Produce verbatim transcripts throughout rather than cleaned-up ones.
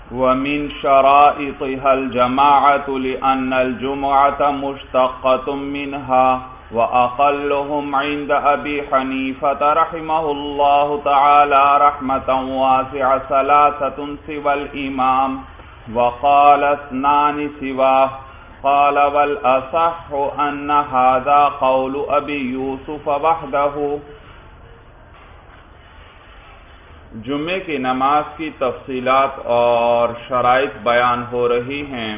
ومن شرائطها الجماعة لأن الجمعة مشتقة منها وأقلهم عند أبي حنيفة رحمه الله تعالى رحمة واسعة ثلاثة سوى الإمام وقال اثنان سواه قال والأصح أن هذا قول أبي يوسف وحده۔ جمعے کی نماز کی تفصیلات اور شرائط بیان ہو رہی ہیں۔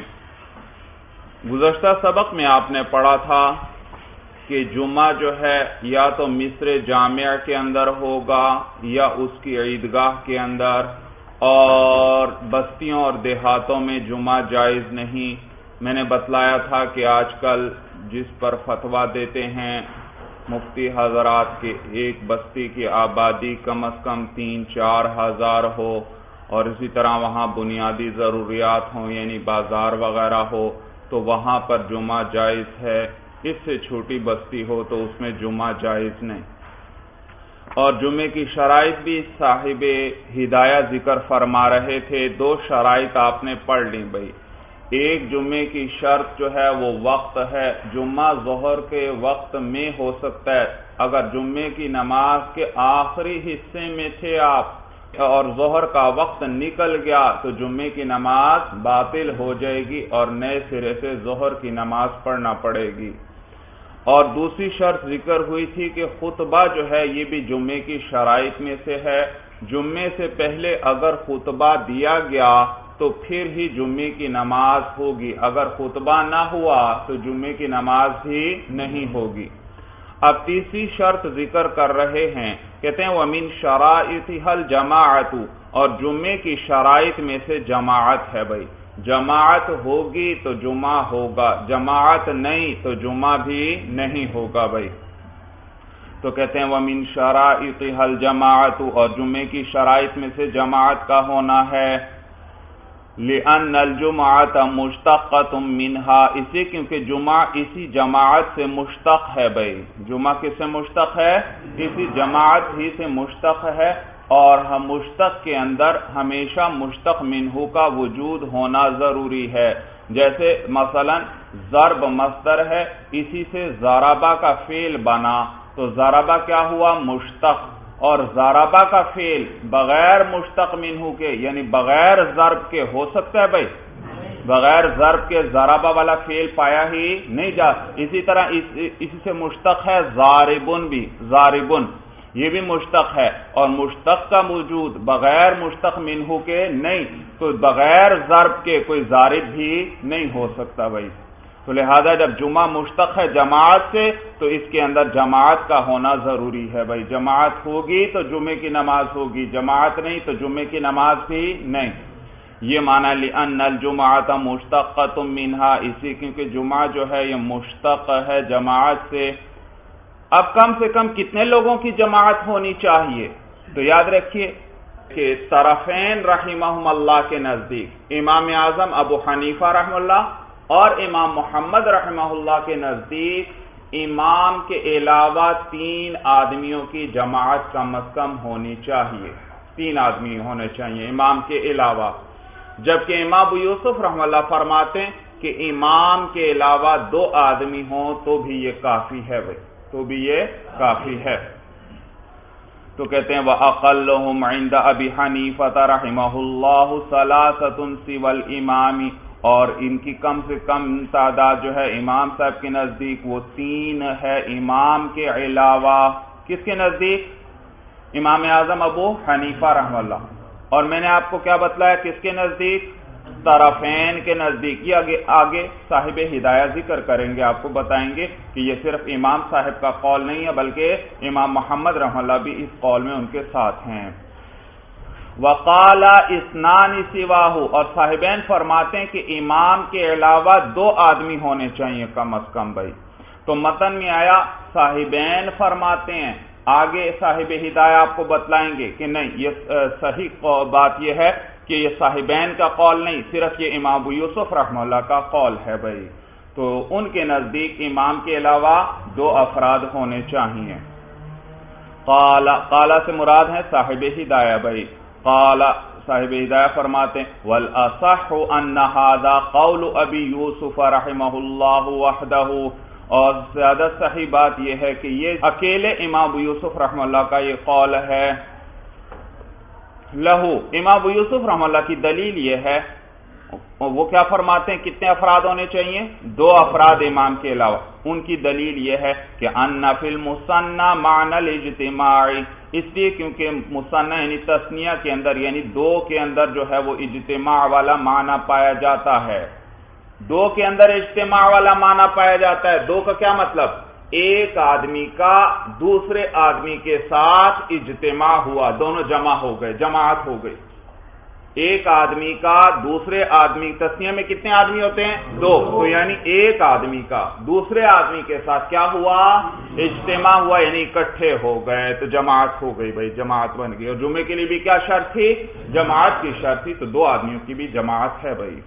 گزشتہ سبق میں آپ نے پڑھا تھا کہ جمعہ جو ہے یا تو مصر جامع کے اندر ہوگا یا اس کی عیدگاہ کے اندر، اور بستیوں اور دیہاتوں میں جمعہ جائز نہیں۔ میں نے بتلایا تھا کہ آج کل جس پر فتویٰ دیتے ہیں مفتی حضرات کے ایک بستی کی آبادی کم از کم تین چار ہزار ہو، اور اسی طرح وہاں بنیادی ضروریات ہوں یعنی بازار وغیرہ ہو تو وہاں پر جمعہ جائز ہے۔ اس سے چھوٹی بستی ہو تو اس میں جمعہ جائز نہیں۔ اور جمعے کی شرائط بھی صاحب ہدایہ ذکر فرما رہے تھے۔ دو شرائط آپ نے پڑھ لی بھائی۔ ایک جمعے کی شرط جو ہے وہ وقت ہے، جمعہ ظہر کے وقت میں ہو سکتا ہے۔ اگر جمعے کی نماز کے آخری حصے میں تھے آپ اور ظہر کا وقت نکل گیا تو جمعے کی نماز باطل ہو جائے گی اور نئے سرے سے ظہر کی نماز پڑھنا پڑے گی۔ اور دوسری شرط ذکر ہوئی تھی کہ خطبہ جو ہے یہ بھی جمعے کی شرائط میں سے ہے۔ جمعے سے پہلے اگر خطبہ دیا گیا تو پھر ہی جمعے کی نماز ہوگی، اگر خطبہ نہ ہوا تو جمعے کی نماز ہی نہیں ہوگی۔ اب تیسری شرط ذکر کر رہے ہیں، کہتے ہیں وَمِن شَرَائِطِهَا الْجَمَاعَةُ، اور جمعے کی شرائط میں سے جماعت ہے بھائی۔ جماعت ہوگی تو جمعہ ہوگا، جماعت نہیں تو جمعہ بھی نہیں ہوگا بھائی۔ تو کہتے ہیں وَمِن شَرَائِطِهَا الْجَمَاعَةُ، اور جمعے کی شرائط میں سے جماعت کا ہونا ہے۔ لِأَنَّ الْجُمْعَةَ مُشْتَقَّةٌ مِّنْهَا، اسی کیونکہ جمعہ اسی جماعت سے مشتق ہے بھائی۔ جمعہ کس سے مشتق ہے؟ اسی جماعت ہی سے مشتق ہے، اور ہم مشتق کے اندر ہمیشہ مشتق منہ کا وجود ہونا ضروری ہے۔ جیسے مثلا ضرب مصدر ہے، اسی سے ضربہ کا فعل بنا تو ضربہ کیا ہوا؟ مشتق۔ اور ضربہ کا فعل بغیر مشتق منہ کے یعنی بغیر ضرب کے ہو سکتا ہے بھائی؟ بغیر ضرب کے ضربہ والا فعل پایا ہی نہیں جا۔ اسی طرح اسی سے مشتق ہے ضاربن بھی، ضاربن یہ بھی مشتق ہے، اور مشتق کا موجود بغیر مشتق منہ کے نہیں، تو بغیر ضرب کے کوئی ضارب بھی نہیں ہو سکتا بھائی۔ تو لہذا جب جمعہ مشتق ہے جماعت سے تو اس کے اندر جماعت کا ہونا ضروری ہے بھائی۔ جماعت ہوگی تو جمعے کی نماز ہوگی، جماعت نہیں تو جمعے کی نماز بھی نہیں۔ یہ معنی لِأَنَّ الْجُمْعَةَ مُشْتَقَّةٌ مِّنْهَا، اسی کیونکہ جمعہ جو ہے یہ مشتق ہے جماعت سے۔ اب کم سے کم کتنے لوگوں کی جماعت ہونی چاہیے؟ تو یاد رکھیے کہ طرفین رحمہم اللہ کے نزدیک امام اعظم ابو حنیفہ رحمہ اللہ اور امام محمد رحمہ اللہ کے نزدیک امام کے علاوہ تین آدمیوں کی جماعت کم از کم ہونی چاہیے، تین آدمی ہونے چاہیے امام کے علاوہ، جبکہ امام ابو یوسف رحمہ اللہ فرماتے ہیں کہ امام کے علاوہ دو آدمی ہوں تو بھی یہ کافی ہے بھائی، تو بھی یہ کافی ہے۔ تو کہتے ہیں وَأَقَلُّهُمْ عِنْدَ أَبِي حَنِيفَةَ رَحِمَهُ اللَّهُ ثَلَاثَةٌ سِوَى الْإِمَامِ، اور ان کی کم سے کم تعداد جو ہے امام صاحب کے نزدیک وہ تین ہے امام کے علاوہ۔ کس کے نزدیک؟ امام اعظم ابو حنیفہ رحمہ اللہ۔ اور میں نے آپ کو کیا بتلایا کس کے نزدیک؟ طرفین کے نزدیک۔ یہ آگے آگے صاحب ہدایہ ذکر کریں گے، آپ کو بتائیں گے کہ یہ صرف امام صاحب کا قول نہیں ہے بلکہ امام محمد رحمہ اللہ بھی اس قول میں ان کے ساتھ ہیں۔ وقال اثنان سواہ، اور صاحبین فرماتے ہیں کہ امام کے علاوہ دو آدمی ہونے چاہیے کم از کم بھائی۔ تو متن میں آیا صاحبین فرماتے ہیں، آگے صاحب ہدایہ آپ کو بتلائیں گے کہ نہیں، یہ صحیح بات یہ ہے کہ یہ صاحبین کا قول نہیں، صرف یہ امام ابو یوسف رحمہ اللہ کا قول ہے بھائی۔ تو ان کے نزدیک امام کے علاوہ دو افراد ہونے چاہیے۔ قال قال سے مراد ہے صاحب ہدایہ بھائی۔ قال صاحب ہدایہ فرماتے ہیں والأصح ان هذا قول ابی یوسف رحمہ اللہ وحدہ، اور زیادہ صحیح بات یہ ہے کہ یہ اکیلے امام ابو یوسف رحمہ اللہ کا یہ قول ہے۔ لہو، امام ابو یوسف رحمہ اللہ کی دلیل یہ ہے، وہ کیا فرماتے ہیں کتنے افراد ہونے چاہیے؟ دو افراد امام کے علاوہ۔ ان کی دلیل یہ ہے کہ ان فی المثنى معنی الاجتماع، اس لیے کیونکہ مثنی یعنی تثنیہ کے اندر یعنی دو کے اندر جو ہے وہ اجتماع والا معنی پایا جاتا ہے، دو کے اندر اجتماع والا معنی پایا جاتا ہے۔ دو کا کیا مطلب؟ ایک آدمی کا دوسرے آدمی کے ساتھ اجتماع ہوا، دونوں جمع ہو گئے، جماعت ہو گئی۔ ایک آدمی کا دوسرے آدمی، تثنیہ میں کتنے آدمی ہوتے ہیں؟ دو، تو یعنی ایک آدمی کا دوسرے آدمی کے ساتھ کیا ہوا؟ اجتماع ہوا، یعنی اکٹھے ہو گئے تو جماعت ہو گئی، بھائی جماعت بن گئی۔ اور جمعے کے لیے بھی کیا شرط تھی؟ جماعت کی شرط تھی، تو دو آدمیوں کی بھی جماعت ہے بھائی۔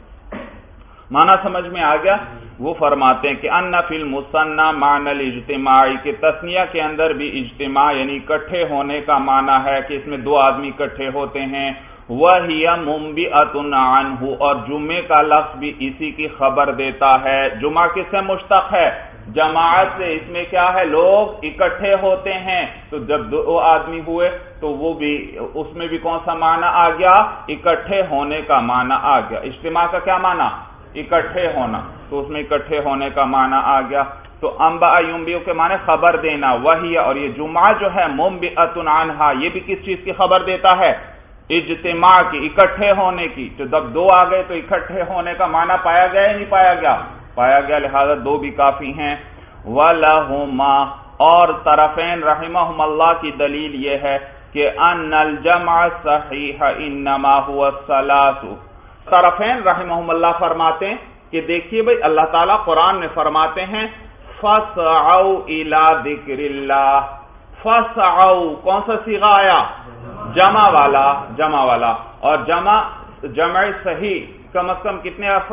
معنی سمجھ میں آ گیا؟ وہ فرماتے ہیں کہ ان فی المثنى معنی الاجتماع، کہ تثنیہ کے اندر بھی اجتماع یعنی اکٹھے ہونے کا معنی ہے کہ اس میں دو آدمی اکٹھے ہوتے ہیں۔ وَهِيَ مُنبِئَةٌ عَنْهُ، اور جمعے کا لفظ بھی اسی کی خبر دیتا ہے۔ جمعہ کس سے مشتق ہے؟ جماعت سے۔ اس میں کیا ہے؟ لوگ اکٹھے ہوتے ہیں، تو جب دو آدمی ہوئے تو وہ بھی اس میں بھی کون سا معنی آ گیا؟ اکٹھے ہونے کا معنی آ گیا۔ اجتماع کا کیا معنی؟ اکٹھے ہونا، تو اس میں اکٹھے ہونے کا معنی آ گیا۔ تو انباء ینبئ کے معنی خبر دینا، وہی، اور یہ جمعہ جو ہے منبئۃ عنہا، یہ بھی کس چیز کی خبر دیتا ہے؟ اجتماع کی، اکٹھے ہونے کی۔ تو جب دو آ گئے تو اکٹھے ہونے کا معنی پایا گیا یا نہیں پایا گیا؟ پایا گیا، لہذا دو بھی کافی ہیں۔ وَلَهُمَا، اور طرفین رحمہم اللہ کی دلیل یہ ہے کہ ان الجمع صحیح انما هو الثلاث۔ طرفین رحمہم اللہ فرماتے ہیں کہ دیکھیے بھئی اللہ تعالیٰ قرآن میں فرماتے ہیں فَاسْعَوْا إِلَى ذِكْرِ اللَّهِ، فَاسْعَوْا کون سا صیغہ آیا؟ جمع والا، جمع والا، اور جمع جمع صحیح کم از کم کتنے اف...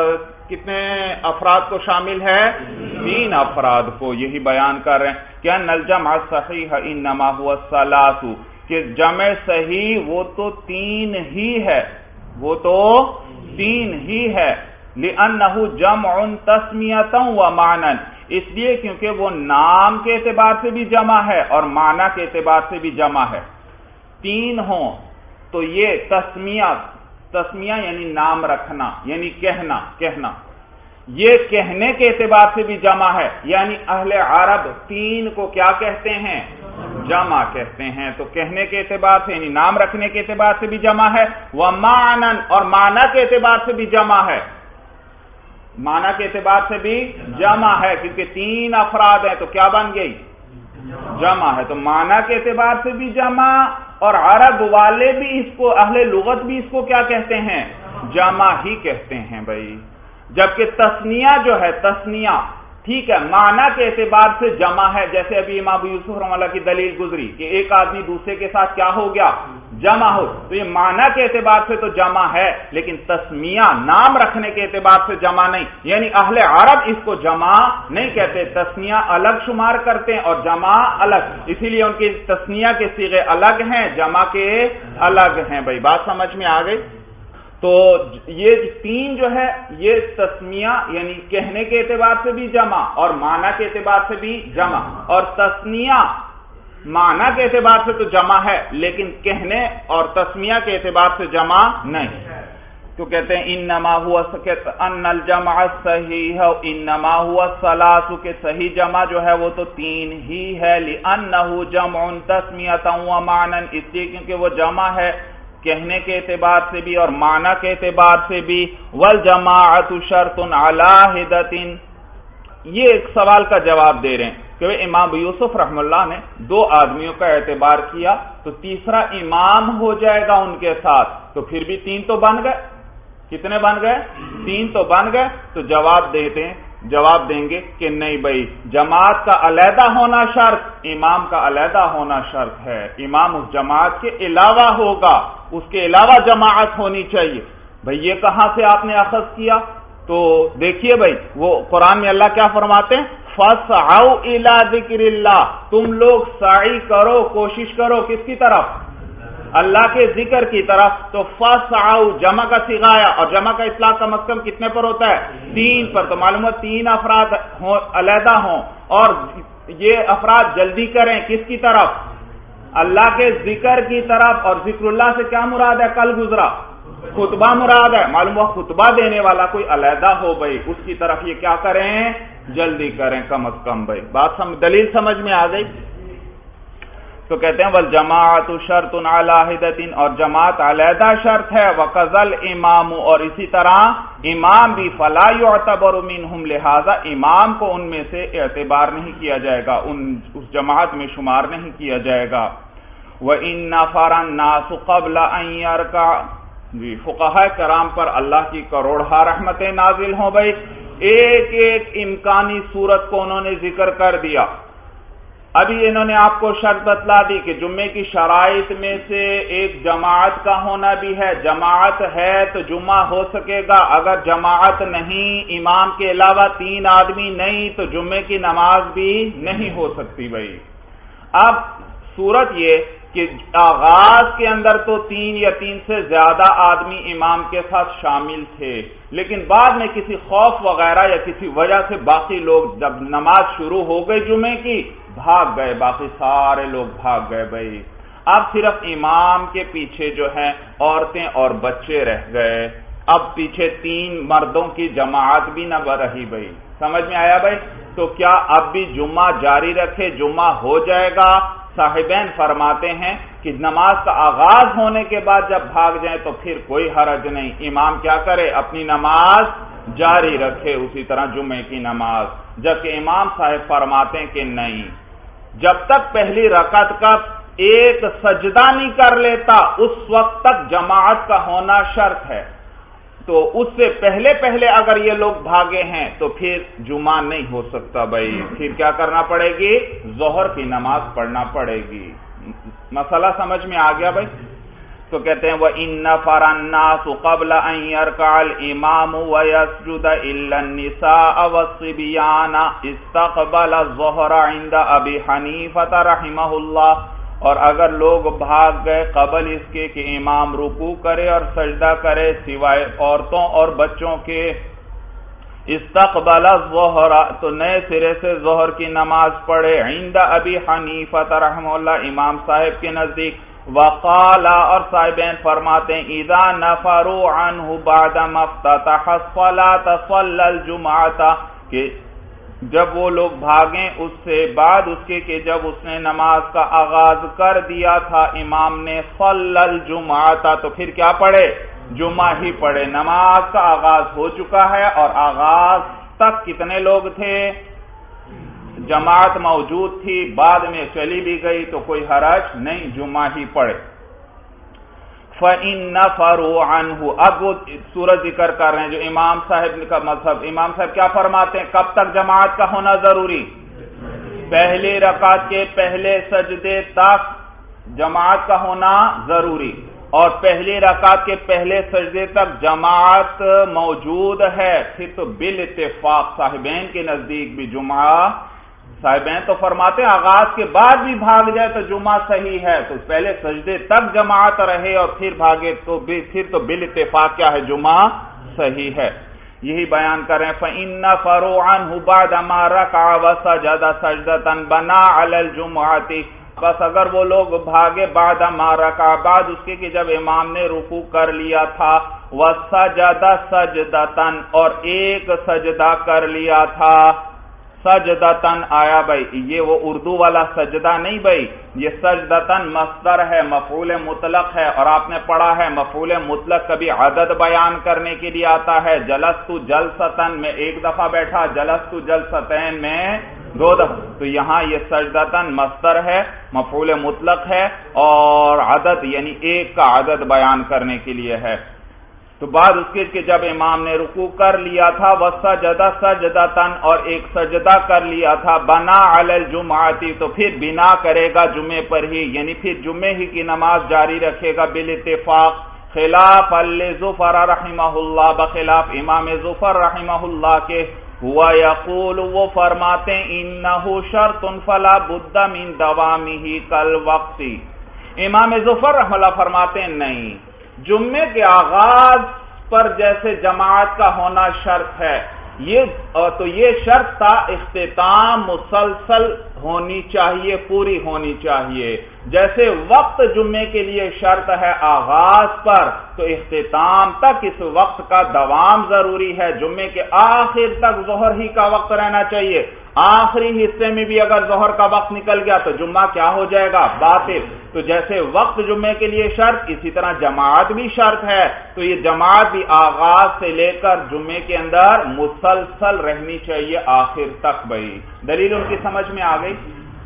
کتنے افراد کو شامل ہے؟ تین افراد کو، یہی بیان کر رہے ہیں کہ ان الجمع صحیح انما هو الثلاث، کہ جمع صحیح وہ تو تین ہی ہے، وہ تو تین ہی ہے۔ لِأَنَّهُ جَمْعٌ تَسْمِيَةً وَمَعْنًا، اس لیے کیونکہ وہ نام کے اعتبار سے بھی جمع ہے اور معنی کے اعتبار سے بھی جمع ہے۔ تین ہوں تو یہ تسمیہ، تسمیہ یعنی نام رکھنا، یعنی کہنا، کہنا، یہ کہنے کے اعتبار سے بھی جمع ہے، یعنی اہل عرب تین کو کیا کہتے ہیں؟ جمع کہتے ہیں۔ تو کہنے کے اعتبار سے یعنی نام رکھنے کے اعتبار سے بھی جمع ہے، وَمَعْنًا، اور معنی کے اعتبار سے بھی جمع ہے، معنی کے اعتبار سے بھی جمع ہے، کیونکہ تین افراد ہیں تو کیا بن گئی؟ جمع ہے۔ تو معنی کے اعتبار سے بھی جمع، اور عرب والے بھی اس کو، اہل لغت بھی اس کو کیا کہتے ہیں؟ جمع ہی کہتے ہیں بھائی۔ جبکہ تثنیہ جو ہے، تثنیہ ٹھیک ہے معنی کے اعتبار سے جمع ہے، جیسے ابھی امام ابو یوسف رحمہ اللہ کی دلیل گزری کہ ایک آدمی دوسرے کے ساتھ کیا ہو گیا؟ جمع ہو، تو یہ معنی کے اعتبار سے تو جمع ہے، لیکن تسمیہ نام رکھنے کے اعتبار سے جمع نہیں، یعنی اہل عرب اس کو جمع نہیں کہتے، تسمیہ الگ شمار کرتے ہیں اور جمع الگ، اسی لیے ان کی تسمیہ کے صیغے الگ ہیں، جمع کے الگ ہیں بھائی۔ بات سمجھ میں آ گئی؟ تو یہ تین جو ہے یہ تسمیہ یعنی کہنے کے اعتبار سے بھی جمع اور معنی کے اعتبار سے بھی جمع، اور تسنیہ معنی کے اعتبار سے تو جمع ہے لیکن کہنے اور تسمیہ کے اعتبار سے جمع نہیں۔ تو کہتے ہیں انما ہوا ان الجمع صحیح انما ہوا ثلاث، کہ صحیح جمع جو ہے وہ تو تین ہی ہے، لانه جمع تسمیۃ و معنی، اس لیے کیونکہ وہ جمع ہے کہنے کے اعتبار سے بھی اور معنی کے اعتبار سے بھی۔ والجماعت شرط علی حدۃ، یہ ایک سوال کا جواب دے رہے ہیں کہ امام یوسف رحم اللہ نے دو آدمیوں کا اعتبار کیا تو تیسرا امام ہو جائے گا ان کے ساتھ، تو پھر بھی تین تو بن گئے، کتنے بن گئے؟ تین تو بن گئے۔ تو جواب دیتے ہیں، جواب دیں گے کہ نہیں بھائی، جماعت کا علیحدہ ہونا شرط، امام کا علیحدہ ہونا شرط ہے، امام اس جماعت کے علاوہ ہوگا، اس کے علاوہ جماعت ہونی چاہیے۔ بھائی یہ کہاں سے آپ نے اخذ کیا؟ تو دیکھیے بھائی وہ قرآن میں اللہ کیا فرماتے ہیں؟ فَاسْعَوْا إِلَىٰ ذِكْرِ اللَّهِ، تم لوگ سعی کرو، کوشش کرو کس کی طرف؟ اللہ کے ذکر کی طرف تو فسعوا جمع کا صیغہ آیا اور جمع کا اطلاق کم از کم کتنے پر ہوتا ہے؟ تین پر. تو معلوم ہے تین افراد علیحدہ ہوں اور یہ افراد جلدی کریں کس کی طرف؟ اللہ کے ذکر کی طرف. اور ذکر اللہ سے کیا مراد ہے؟ کل گزرا خطبہ مراد ہے. معلوم ہوا خطبہ دینے والا کوئی علیحدہ ہو بھائی اس کی طرف یہ کیا کریں؟ جلدی کریں کم از کم بھائی. بات سم دلیل سمجھ میں آ گئی؟ تو کہتے ہیں والجماعت شرط علی حدۃ اور جماعت علیحدہ شرط ہے. وقذل امام اور اسی طرح امام بھی فلا یعتبر منہم لہذا امام کو ان میں سے اعتبار نہیں کیا جائے گا ان اس جماعت میں شمار نہیں کیا جائے گا. وَإِنَّ نَفَرَ النَّاسُ قَبْلَ أَن يَرْكَعَ جی فقہاء کرام پر اللہ کی کروڑہا رحمتیں نازل ہوں بھائی. ایک ایک امکانی صورت کو انہوں نے ذکر کر دیا. ابھی انہوں نے آپ کو شرط بتلا دی کہ جمعے کی شرائط میں سے ایک جماعت کا ہونا بھی ہے. جماعت ہے تو جمعہ ہو سکے گا. اگر جماعت نہیں امام کے علاوہ تین آدمی نہیں تو جمعے کی نماز بھی نہیں ہو سکتی بھائی. اب صورت یہ کہ آغاز کے اندر تو تین یا تین سے زیادہ آدمی امام کے ساتھ شامل تھے لیکن بعد میں کسی خوف وغیرہ یا کسی وجہ سے باقی لوگ جب نماز شروع ہو گئی جمعے کی بھاگ گئے. باقی سارے لوگ بھاگ گئے بھائی. اب صرف امام کے پیچھے جو ہے عورتیں اور بچے رہ گئے. اب پیچھے تین مردوں کی جماعت بھی نہ رہی بھائی. سمجھ میں آیا بھائی؟ تو کیا اب بھی جمعہ جاری رکھے جمعہ ہو جائے گا؟ صاحبین فرماتے ہیں کہ نماز کا آغاز ہونے کے بعد جب بھاگ جائیں تو پھر کوئی حرج نہیں. امام کیا کرے؟ اپنی نماز جاری رکھے اسی طرح جمعے کی نماز. جبکہ امام صاحب فرماتے ہیں کہ نہیں جب تک پہلی رکعت کا ایک سجدہ نہیں کر لیتا اس وقت تک جماعت کا ہونا شرط ہے. تو اس سے پہلے پہلے اگر یہ لوگ بھاگے ہیں تو پھر جمعہ نہیں ہو سکتا بھائی. پھر کیا کرنا پڑے گی؟ ظہر کی نماز پڑھنا پڑے گی. مسئلہ سمجھ میں آ گیا بھائی؟ تو کہتے ہیں وَإِنَّ نَفَرَ النَّاسُ قَبْلَ أَن يَرْكَعَ الْإِمَامُ وَيَسْجُدَ إِلَّا النِّسَاءَ وَالصِّبْيَانَ اسْتَقْبَلَ الظُّهْرَ عِندَ أَبِي حَنِيفَةَ رَحِمَهُ اللَّهُ. اور اگر لوگ بھاگ گئے قبل اس کے کہ امام رکوع کرے اور سجدہ کرے سوائے عورتوں اور بچوں کے استقبل الظہر تو نئے سرے سے ظہر کی نماز پڑھے عند ابی حنیفہ رحمہ اللہ امام صاحب کے نزدیک. وقال اور صاحبین فرماتے ہیں اذا نفروا عنہ بعد ما افتتح الصلاة صلى الجمعة کہ جب وہ لوگ بھاگیں اس سے بعد اس کے کہ جب اس نے نماز کا آغاز کر دیا تھا امام نے صلی الجمعہ تو پھر کیا پڑھے؟ جمعہ ہی پڑھے. نماز کا آغاز ہو چکا ہے اور آغاز تک کتنے لوگ تھے؟ جماعت موجود تھی بعد میں چلی بھی گئی تو کوئی حرج نہیں جمعہ ہی پڑھے. فَإِن نَفَرُوا عَنْهُ اب وہ سورج ذکر کر رہے ہیں جو امام صاحب کا مذہب. امام صاحب کیا فرماتے ہیں کب تک جماعت کا ہونا ضروری؟ پہلی رکعت کے پہلے سجدے تک جماعت کا ہونا ضروری. اور پہلی رکعت کے پہلے سجدے تک جماعت موجود ہے پھر تو بالاتفاق صاحبین کے نزدیک بھی جمعہ. صاحبین تو فرماتے ہیں آغاز کے بعد بھی بھاگ جائے تو جمعہ صحیح ہے. تو پہلے سجدے تک جماعت رہے اور پھر بھاگے تو پھر تو بالاتفاق کیا ہے جمعہ صحیح ہے. یہی بیان کر رہے ہیں فَإِن نَفَرُوا عَنْهُ بَعْدَ مَا رَكَعَ وَسَجَدَ سَجْدَةً بَنَا عَلَى الْجُمْعَةِ بس اگر وہ لوگ بھاگے بعد ما رکع بعد اس کے کہ جب امام نے رکوع کر لیا تھا وَسَجَدَ سَجْدَةً اور ایک سجدہ کر لیا تھا. سجدتن آیا بھائی یہ وہ اردو والا سجدہ نہیں بھائی یہ سجدتن مصدر ہے مفعول مطلق ہے. اور آپ نے پڑھا ہے مفعول مطلق کبھی عدد بیان کرنے کے لیے آتا ہے. جلستو جلستن میں ایک دفعہ بیٹھا جلستو جلستین میں دو دفعہ. تو یہاں یہ سجدتن مصدر ہے مفعول مطلق ہے اور عدد یعنی ایک کا عدد بیان کرنے کے لیے ہے. تو بعد اس کے کہ جب امام نے رکوع کر لیا تھا وسجد سجدتن اور ایک سجدہ کر لیا تھا بنا علی الجمعہ تو پھر بنا کرے گا جمعے پر ہی یعنی پھر جمعے ہی کی نماز جاری رکھے گا بالاتفاق. خلاف لظفر رحمہ اللہ بخلاف امام ظفر رحمہ اللہ کے ہوا یقول وہ فرماتے انہ شرط فلا بد من دوامہ کالوقت امام ظفر رحمہ اللہ فرماتے ہیں نہیں، جمعے کے آغاز پر جیسے جماعت کا ہونا شرط ہے، یہ تو یہ شرط تھا اختتام مسلسل ہونی چاہیے، پوری ہونی چاہیے، جیسے وقت جمعے کے لیے شرط ہے آغاز پر، تو اختتام تک اس وقت کا دوام ضروری ہے، جمعے کے آخر تک ظہر ہی کا وقت رہنا چاہیے، آخری حصے میں بھی اگر ظہر کا وقت نکل گیا تو جمعہ کیا ہو جائے گا؟ باطل۔ تو جیسے وقت جمعے کے لیے شرط، اسی طرح جماعت بھی شرط ہے، تو یہ جماعت بھی آغاز سے لے کر جمعے کے اندر مسلسل رہنی چاہیے آخر تک۔ بھائی دلیل ان کی سمجھ میں آ گئی؟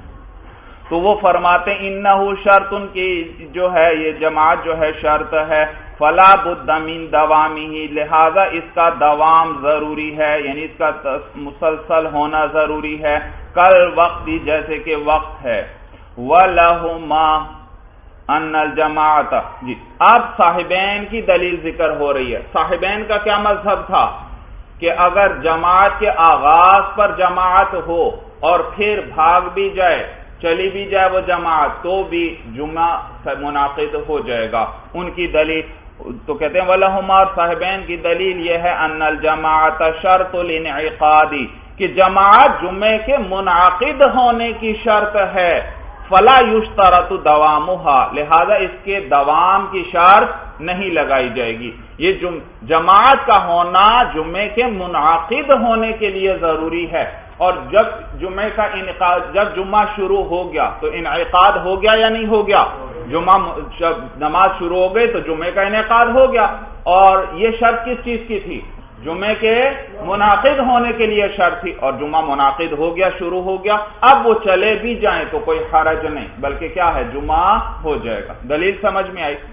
تو وہ فرماتے ہیں انہو شرط، ان کی جو ہے یہ جماعت جو ہے شرط ہے، فلا بد من دوامہ، لہذا اس کا دوام ضروری ہے، یعنی اس کا مسلسل ہونا ضروری ہے، کل وقت جیسے کہ وقت ہے، وَلَهُمَا أَنَّ الْجَمَاعَةَ۔ جی اب صاحبین کی دلیل ذکر ہو رہی ہے۔ صاحبین کا کیا مذہب تھا کہ اگر جماعت کے آغاز پر جماعت ہو اور پھر بھاگ بھی جائے، چلی بھی جائے وہ جماعت، تو بھی جمعہ منعقد ہو جائے گا۔ ان کی دلیل تو کہتے ہیں وَلَهُمَا، اور صاحبین کی دلیل یہ ہے أَنَّ الْجَمَاعَةَ شَرْطُ الْانْعِقَادِ، کہ جماعت جمعے کے منعقد ہونے کی شرط ہے، فَلَا يُشْتَرَطُ دَوَامُهَا، لہذا اس کے دوام کی شرط نہیں لگائی جائے گی۔ یہ جماعت کا ہونا جمعے کے منعقد ہونے کے لیے ضروری ہے، اور جب جمعے کا انعقاد، جب جمعہ شروع ہو گیا تو انعقاد ہو گیا یا نہیں ہو گیا؟ جمعہ جب نماز شروع ہو گئی تو جمعے کا انعقاد ہو گیا، اور یہ شرط کس چیز کی تھی؟ جمعے کے منعقد ہونے کے لیے شرط تھی، اور جمعہ منعقد ہو گیا، شروع ہو گیا، اب وہ چلے بھی جائیں تو کوئی حرج نہیں، بلکہ کیا ہے؟ جمعہ ہو جائے گا۔ دلیل سمجھ میں آئی؟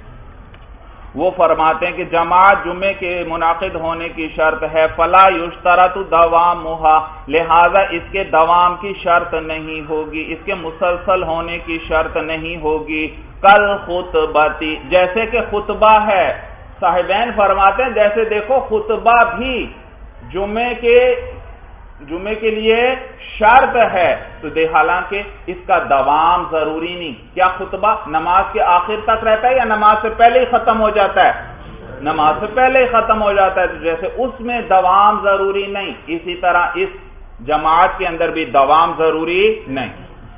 وہ فرماتے ہیں کہ جماعت جمعے کے منعقد ہونے کی شرط ہے، فلا یشترط دوامھا، لہذا اس کے دوام کی شرط نہیں ہوگی، اس کے مسلسل ہونے کی شرط نہیں ہوگی، کل خطبتی، جیسے کہ خطبہ ہے۔ صاحبین فرماتے ہیں جیسے دیکھو خطبہ بھی جمعے کے جمعے کے لیے شرط ہے، تو دے حالانکہ اس کا دوام ضروری نہیں۔ کیا خطبہ نماز کے آخر تک رہتا ہے یا نماز سے پہلے ہی ختم ہو جاتا ہے؟ نماز سے پہلے ہی ختم ہو جاتا ہے، تو جیسے اس میں دوام ضروری نہیں، اسی طرح اس جماعت کے اندر بھی دوام ضروری نہیں۔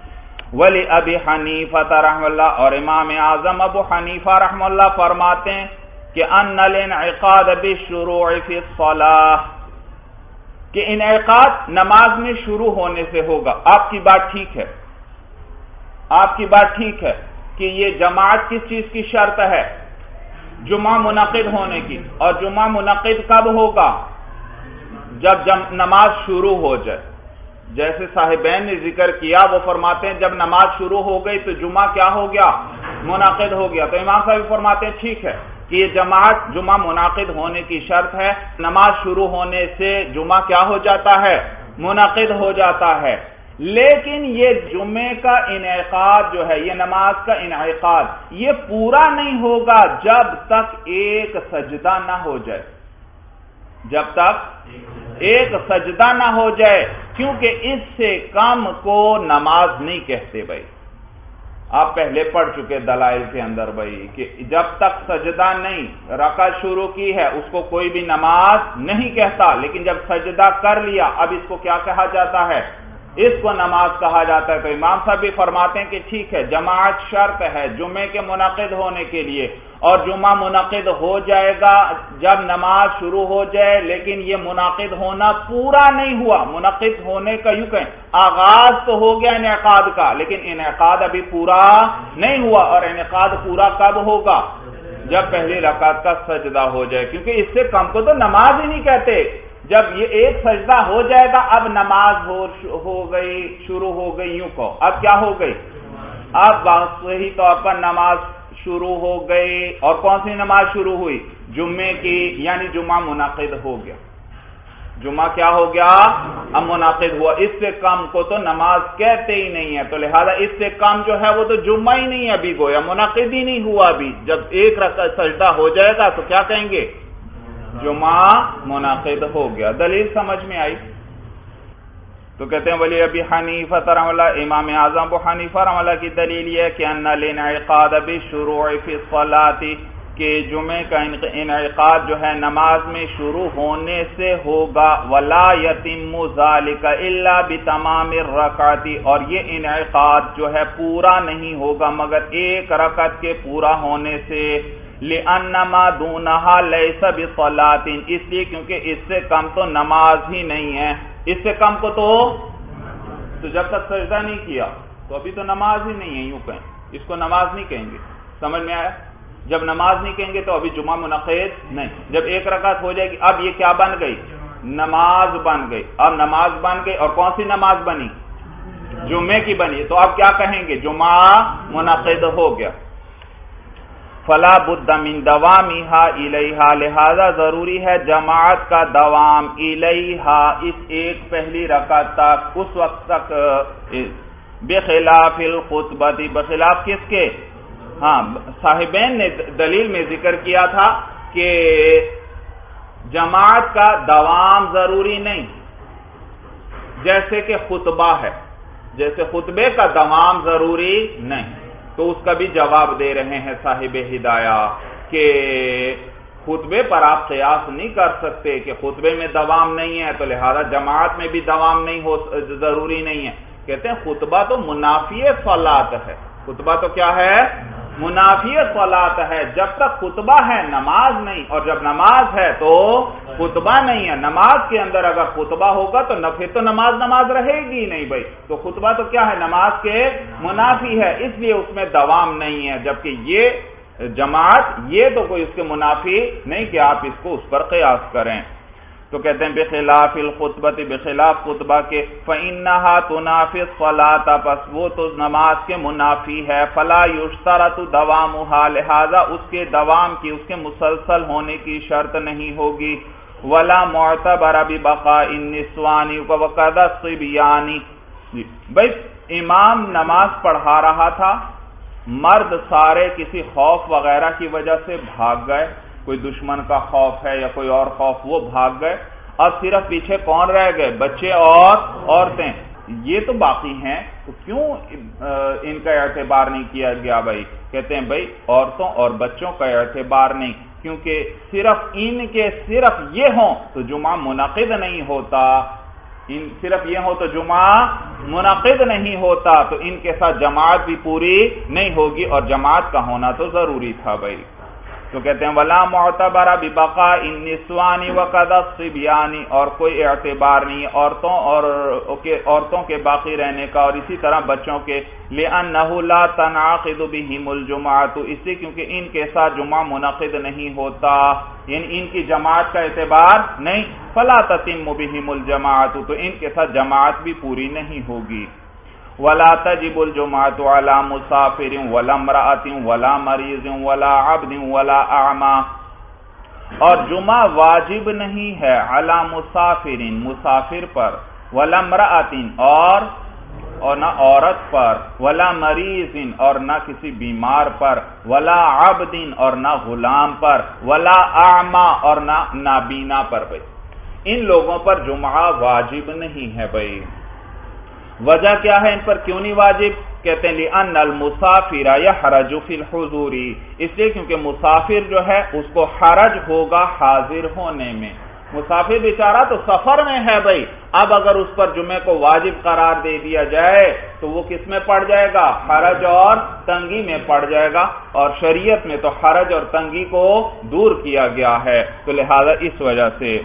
ولی ابی حنیفہ رحمہ اللہ، اور امام اعظم ابو حنیفہ رحمہ اللہ فرماتے ہیں کہ ان الانعقاد بالشروع فی الصلاۃ، کہ انعقاد نماز میں شروع ہونے سے ہوگا۔ آپ کی بات ٹھیک ہے، آپ کی بات ٹھیک ہے کہ یہ جماعت کس چیز کی شرط ہے؟ جمعہ منعقد ہونے کی، اور جمعہ منعقد کب ہوگا؟ جب نماز شروع ہو جائے۔ جیسے صاحبین نے ذکر کیا، وہ فرماتے ہیں جب نماز شروع ہو گئی تو جمعہ کیا ہو گیا؟ منعقد ہو گیا۔ تو امام صاحب فرماتے ہیں ٹھیک ہے کہ یہ جماعت جمعہ منعقد ہونے کی شرط ہے، نماز شروع ہونے سے جمعہ کیا ہو جاتا ہے؟ منعقد ہو جاتا ہے، لیکن یہ جمعے کا انعقاد جو ہے، یہ نماز کا انعقاد، یہ پورا نہیں ہوگا جب تک ایک سجدہ نہ ہو جائے، جب تک ایک سجدہ نہ ہو جائے، کیونکہ اس سے کم کو نماز نہیں کہتے۔ بھائی آپ پہلے پڑھ چکے دلائل کے اندر بھائی کہ جب تک سجدہ نہیں، رکعت شروع کی ہے، اس کو کوئی بھی نماز نہیں کہتا، لیکن جب سجدہ کر لیا اب اس کو کیا کہا جاتا ہے؟ اس کو نماز کہا جاتا ہے۔ تو امام صاحب بھی فرماتے ہیں کہ ٹھیک ہے، جماعت شرط ہے جمعے کے منعقد ہونے کے لیے، اور جمعہ منعقد ہو جائے گا جب نماز شروع ہو جائے، لیکن یہ منعقد ہونا پورا نہیں ہوا۔ منعقد ہونے کا یوں کہیں آغاز تو ہو گیا انعقاد کا، لیکن انعقاد ابھی پورا نہیں ہوا، اور انعقاد پورا کب ہوگا؟ جب پہلی رکعت کا سجدہ ہو جائے، کیونکہ اس سے کم کو تو نماز ہی نہیں کہتے۔ جب یہ ایک سجدہ ہو جائے گا اب نماز ہو گئی، شروع ہو گئی، یوں کہو اب کیا ہو گئی؟ اب صحیح طور پر نماز شروع ہو گئی، اور کون سی نماز شروع ہوئی؟ جمعے کی، یعنی جمعہ منعقد ہو گیا، جمعہ کیا ہو گیا؟ اب منعقد ہوا۔ اس سے کم کو تو نماز کہتے ہی نہیں ہے، تو لہذا اس سے کم جو ہے وہ تو جمعہ ہی نہیں ہے، ابھی گویا منعقد ہی نہیں ہوا۔ ابھی جب ایک رکعت سجدہ ہو جائے گا تو کیا کہیں گے؟ جمعہ منعقد ہو گیا۔ دلیل سمجھ میں آئی؟ تو تو کہتے ہیں ولی ابی حنیفہ رحمہ اللہ، امام اعظم ابو حنیفہ رحمہ اللہ کی دلیل یہ ہے کہ ان الانعقاد بالشروع فی الصلاۃ، کہ جمعے کا انعقاد جو ہے نماز میں شروع ہونے سے ہوگا، ولا یتم ذلک الا بتمام الرکعۃ، اور یہ انعقاد جو ہے پورا نہیں ہوگا مگر ایک رکعت کے پورا ہونے سے، لأن ما دونها ليس بصلاۃ، اس لیے کیونکہ اس سے کم تو نماز ہی نہیں ہے، اس سے کم کو تو تو جب تک سجدہ نہیں کیا تو ابھی تو نماز ہی نہیں ہے، یوں کہیں اس کو نماز نہیں کہیں گے، سمجھ میں آیا؟ جب نماز نہیں کہیں گے تو ابھی جمعہ منعقد نہیں، جب ایک رکعت ہو جائے گی اب یہ کیا بن گئی؟ نماز بن گئی، اب نماز بن گئی، اور کون سی نماز بنی؟ جمعے کی بنی، تو اب کیا کہیں گے؟ جمعہ منعقد ہو گیا۔ فلا بد من دوامها الیہا، لہذا ضروری ہے جماعت کا دوام، الیہا اس ایک پہلی رکعت تک، اس وقت تک، بخلاف الخطبۃ، بخلاف کس کے؟ ہاں صاحبین نے دلیل میں ذکر کیا تھا کہ جماعت کا دوام ضروری نہیں، جیسے کہ خطبہ ہے، جیسے خطبے کا دوام ضروری نہیں، تو اس کا بھی جواب دے رہے ہیں صاحب ہدایہ کہ خطبے پر آپ قیاس نہیں کر سکتے کہ خطبے میں دوام نہیں ہے تو لہذا جماعت میں بھی دوام نہیں ہو ضروری نہیں ہے۔ کہتے ہیں خطبہ تو منافی صلاۃ ہے، خطبہ تو کیا ہے؟ منافی صلاۃ ہے، جب تک خطبہ ہے نماز نہیں، اور جب نماز ہے تو خطبہ نہیں ہے۔ نماز کے اندر اگر خطبہ ہوگا تو پھر تو نماز نماز رہے گی نہیں بھائی، تو خطبہ تو کیا ہے؟ نماز کے منافی ہے، اس لیے اس میں دوام نہیں ہے، جبکہ یہ جماعت یہ تو کوئی اس کے منافی نہیں کہ آپ اس کو اس پر قیاس کریں۔ تو کہتے ہیں بخلاف الخطبۃ، بخلاف خطبہ کے، فإنها تنافی الصلاۃ، پس وہ تو نماز کے منافی ہے، فلا یشترط دوامها، لہذا اس کے دوام کی، اس کے مسلسل ہونے کی شرط نہیں ہوگی، ولا معتبر ببقاء النسوان وكذا الصبيان۔ بھائی امام نماز پڑھا رہا تھا، مرد سارے کسی خوف وغیرہ کی وجہ سے بھاگ گئے، کوئی دشمن کا خوف ہے یا کوئی اور خوف، وہ بھاگ گئے، اب صرف پیچھے کون رہ گئے؟ بچے اور عورتیں، یہ تو باقی ہیں، تو کیوں ان کا اعتبار نہیں کیا گیا بھائی؟ کہتے ہیں بھائی عورتوں اور بچوں کا اعتبار نہیں، کیونکہ صرف ان کے صرف یہ ہوں تو جمعہ منعقد نہیں ہوتا، ان صرف یہ ہو تو جمعہ منعقد نہیں ہوتا، تو ان کے ساتھ جماعت بھی پوری نہیں ہوگی، اور جماعت کا ہونا تو ضروری تھا بھائی۔ تو کہتے ہیں ولا معتبر ببقاء النسوان وكذا الصبيان، اور کوئی اعتبار نہیں عورتوں اور عورتوں کے باقی رہنے کا، اور اسی طرح بچوں کے، لأنه لا تنعقد بهم الجمعة، تو اس لیے کیونکہ ان کے ساتھ جمعہ منعقد نہیں ہوتا، یعنی ان کی جماعت کا اعتبار نہیں، فلا تتم بهم الجماعة، تو ان کے ساتھ جماعت بھی پوری نہیں ہوگی۔ ولا تجب الجمعة على مسافر ولا امرأة ولا مریض ولا عبد ولا اعمى، اور جمعہ واجب نہیں ہے علی مسافر، مسافر پر، ولا امرأة، اور اور نہ عورت پر، ولا مریض، اور نہ کسی بیمار پر، ولا عبد، اور نہ غلام پر، ولا اعمى، اور نہ نابینا پر بھائی، ان لوگوں پر جمعہ واجب نہیں ہے بھائی۔ وجہ کیا ہے ان پر کیوں نہیں واجب؟ کہتے ہیں لأن المسافر یحرج فی الحضور، اس لیے کیونکہ مسافر جو ہے اس کو حرج ہوگا حاضر ہونے میں، مسافر بیچارہ تو سفر میں ہے بھائی، اب اگر اس پر جمعے کو واجب قرار دے دیا جائے تو وہ کس میں پڑ جائے گا؟ حرج اور تنگی میں پڑ جائے گا، اور شریعت میں تو حرج اور تنگی کو دور کیا گیا ہے، تو لہذا اس وجہ سے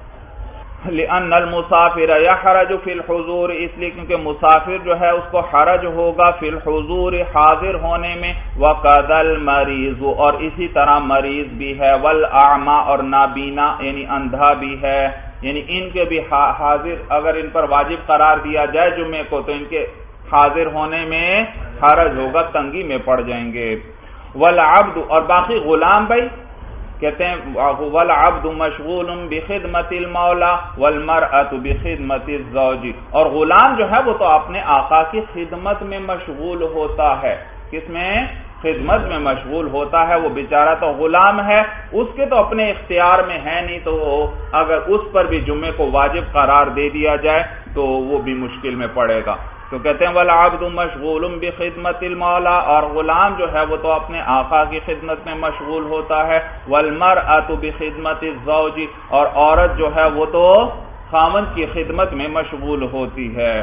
لأن المسافر یحرج فی الحضور، اس لیے کیونکہ مسافر جو ہے اس کو حرج ہوگا فی الحضور حاضر ہونے میں، وقذا المریض، اور اسی طرح مریض بھی ہے، والاعمى، اور نابینا یعنی اندھا بھی ہے، یعنی ان کے بھی حاضر اگر ان پر واجب قرار دیا جائے جمعے کو تو ان کے حاضر ہونے میں حرج ہوگا، تنگی میں پڑ جائیں گے۔ والعبد، اور باقی غلام بھائی کہتے ہیں والعبد مشغول بخدمت المولا والمرأة بخدمت الزوج، اور غلام جو ہے وہ تو اپنے آقا کی خدمت میں مشغول ہوتا ہے، کس میں؟ خدمت میں مشغول ہوتا ہے، وہ بیچارہ تو غلام ہے، اس کے تو اپنے اختیار میں ہے نہیں، تو اگر اس پر بھی جمعے کو واجب قرار دے دیا جائے تو وہ بھی مشکل میں پڑے گا۔ تو کہتے ہیں والعبد مشغول بخدمت المولا، اور غلام جو ہے وہ تو اپنے آقا کی خدمت میں مشغول ہوتا ہے، والمرأۃ بخدمت الزوج، اور عورت جو ہے وہ تو خاوند کی خدمت میں مشغول ہوتی ہے۔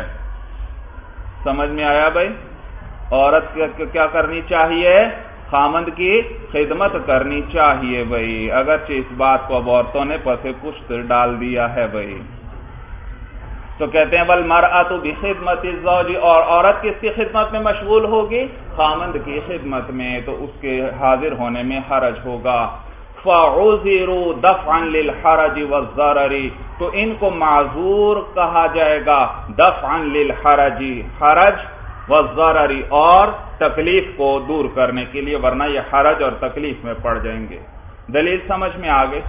سمجھ میں آیا بھائی؟ عورت کیا کرنی چاہیے؟ خاوند کی خدمت کرنی چاہیے بھائی، اگرچہ اس بات کو اب عورتوں نے پس پشت ڈال دیا ہے بھائی۔ تو کہتے ہیں والمرأۃ بخدمت الزوج، اور عورت کس کی خدمت میں مشغول ہوگی؟ خاوند کی خدمت میں، تو اس کے حاضر ہونے میں حرج ہوگا۔ فَعُذِرُوا دَفْعًا لِلْحَرَجِ وَالضَّرَرِ، تو ان کو معذور کہا جائے گا دفعًا للحرج، حرج والضرر، اور تکلیف کو دور کرنے کے لیے، ورنہ یہ حرج اور تکلیف میں پڑ جائیں گے۔ دلیل سمجھ میں آگے؟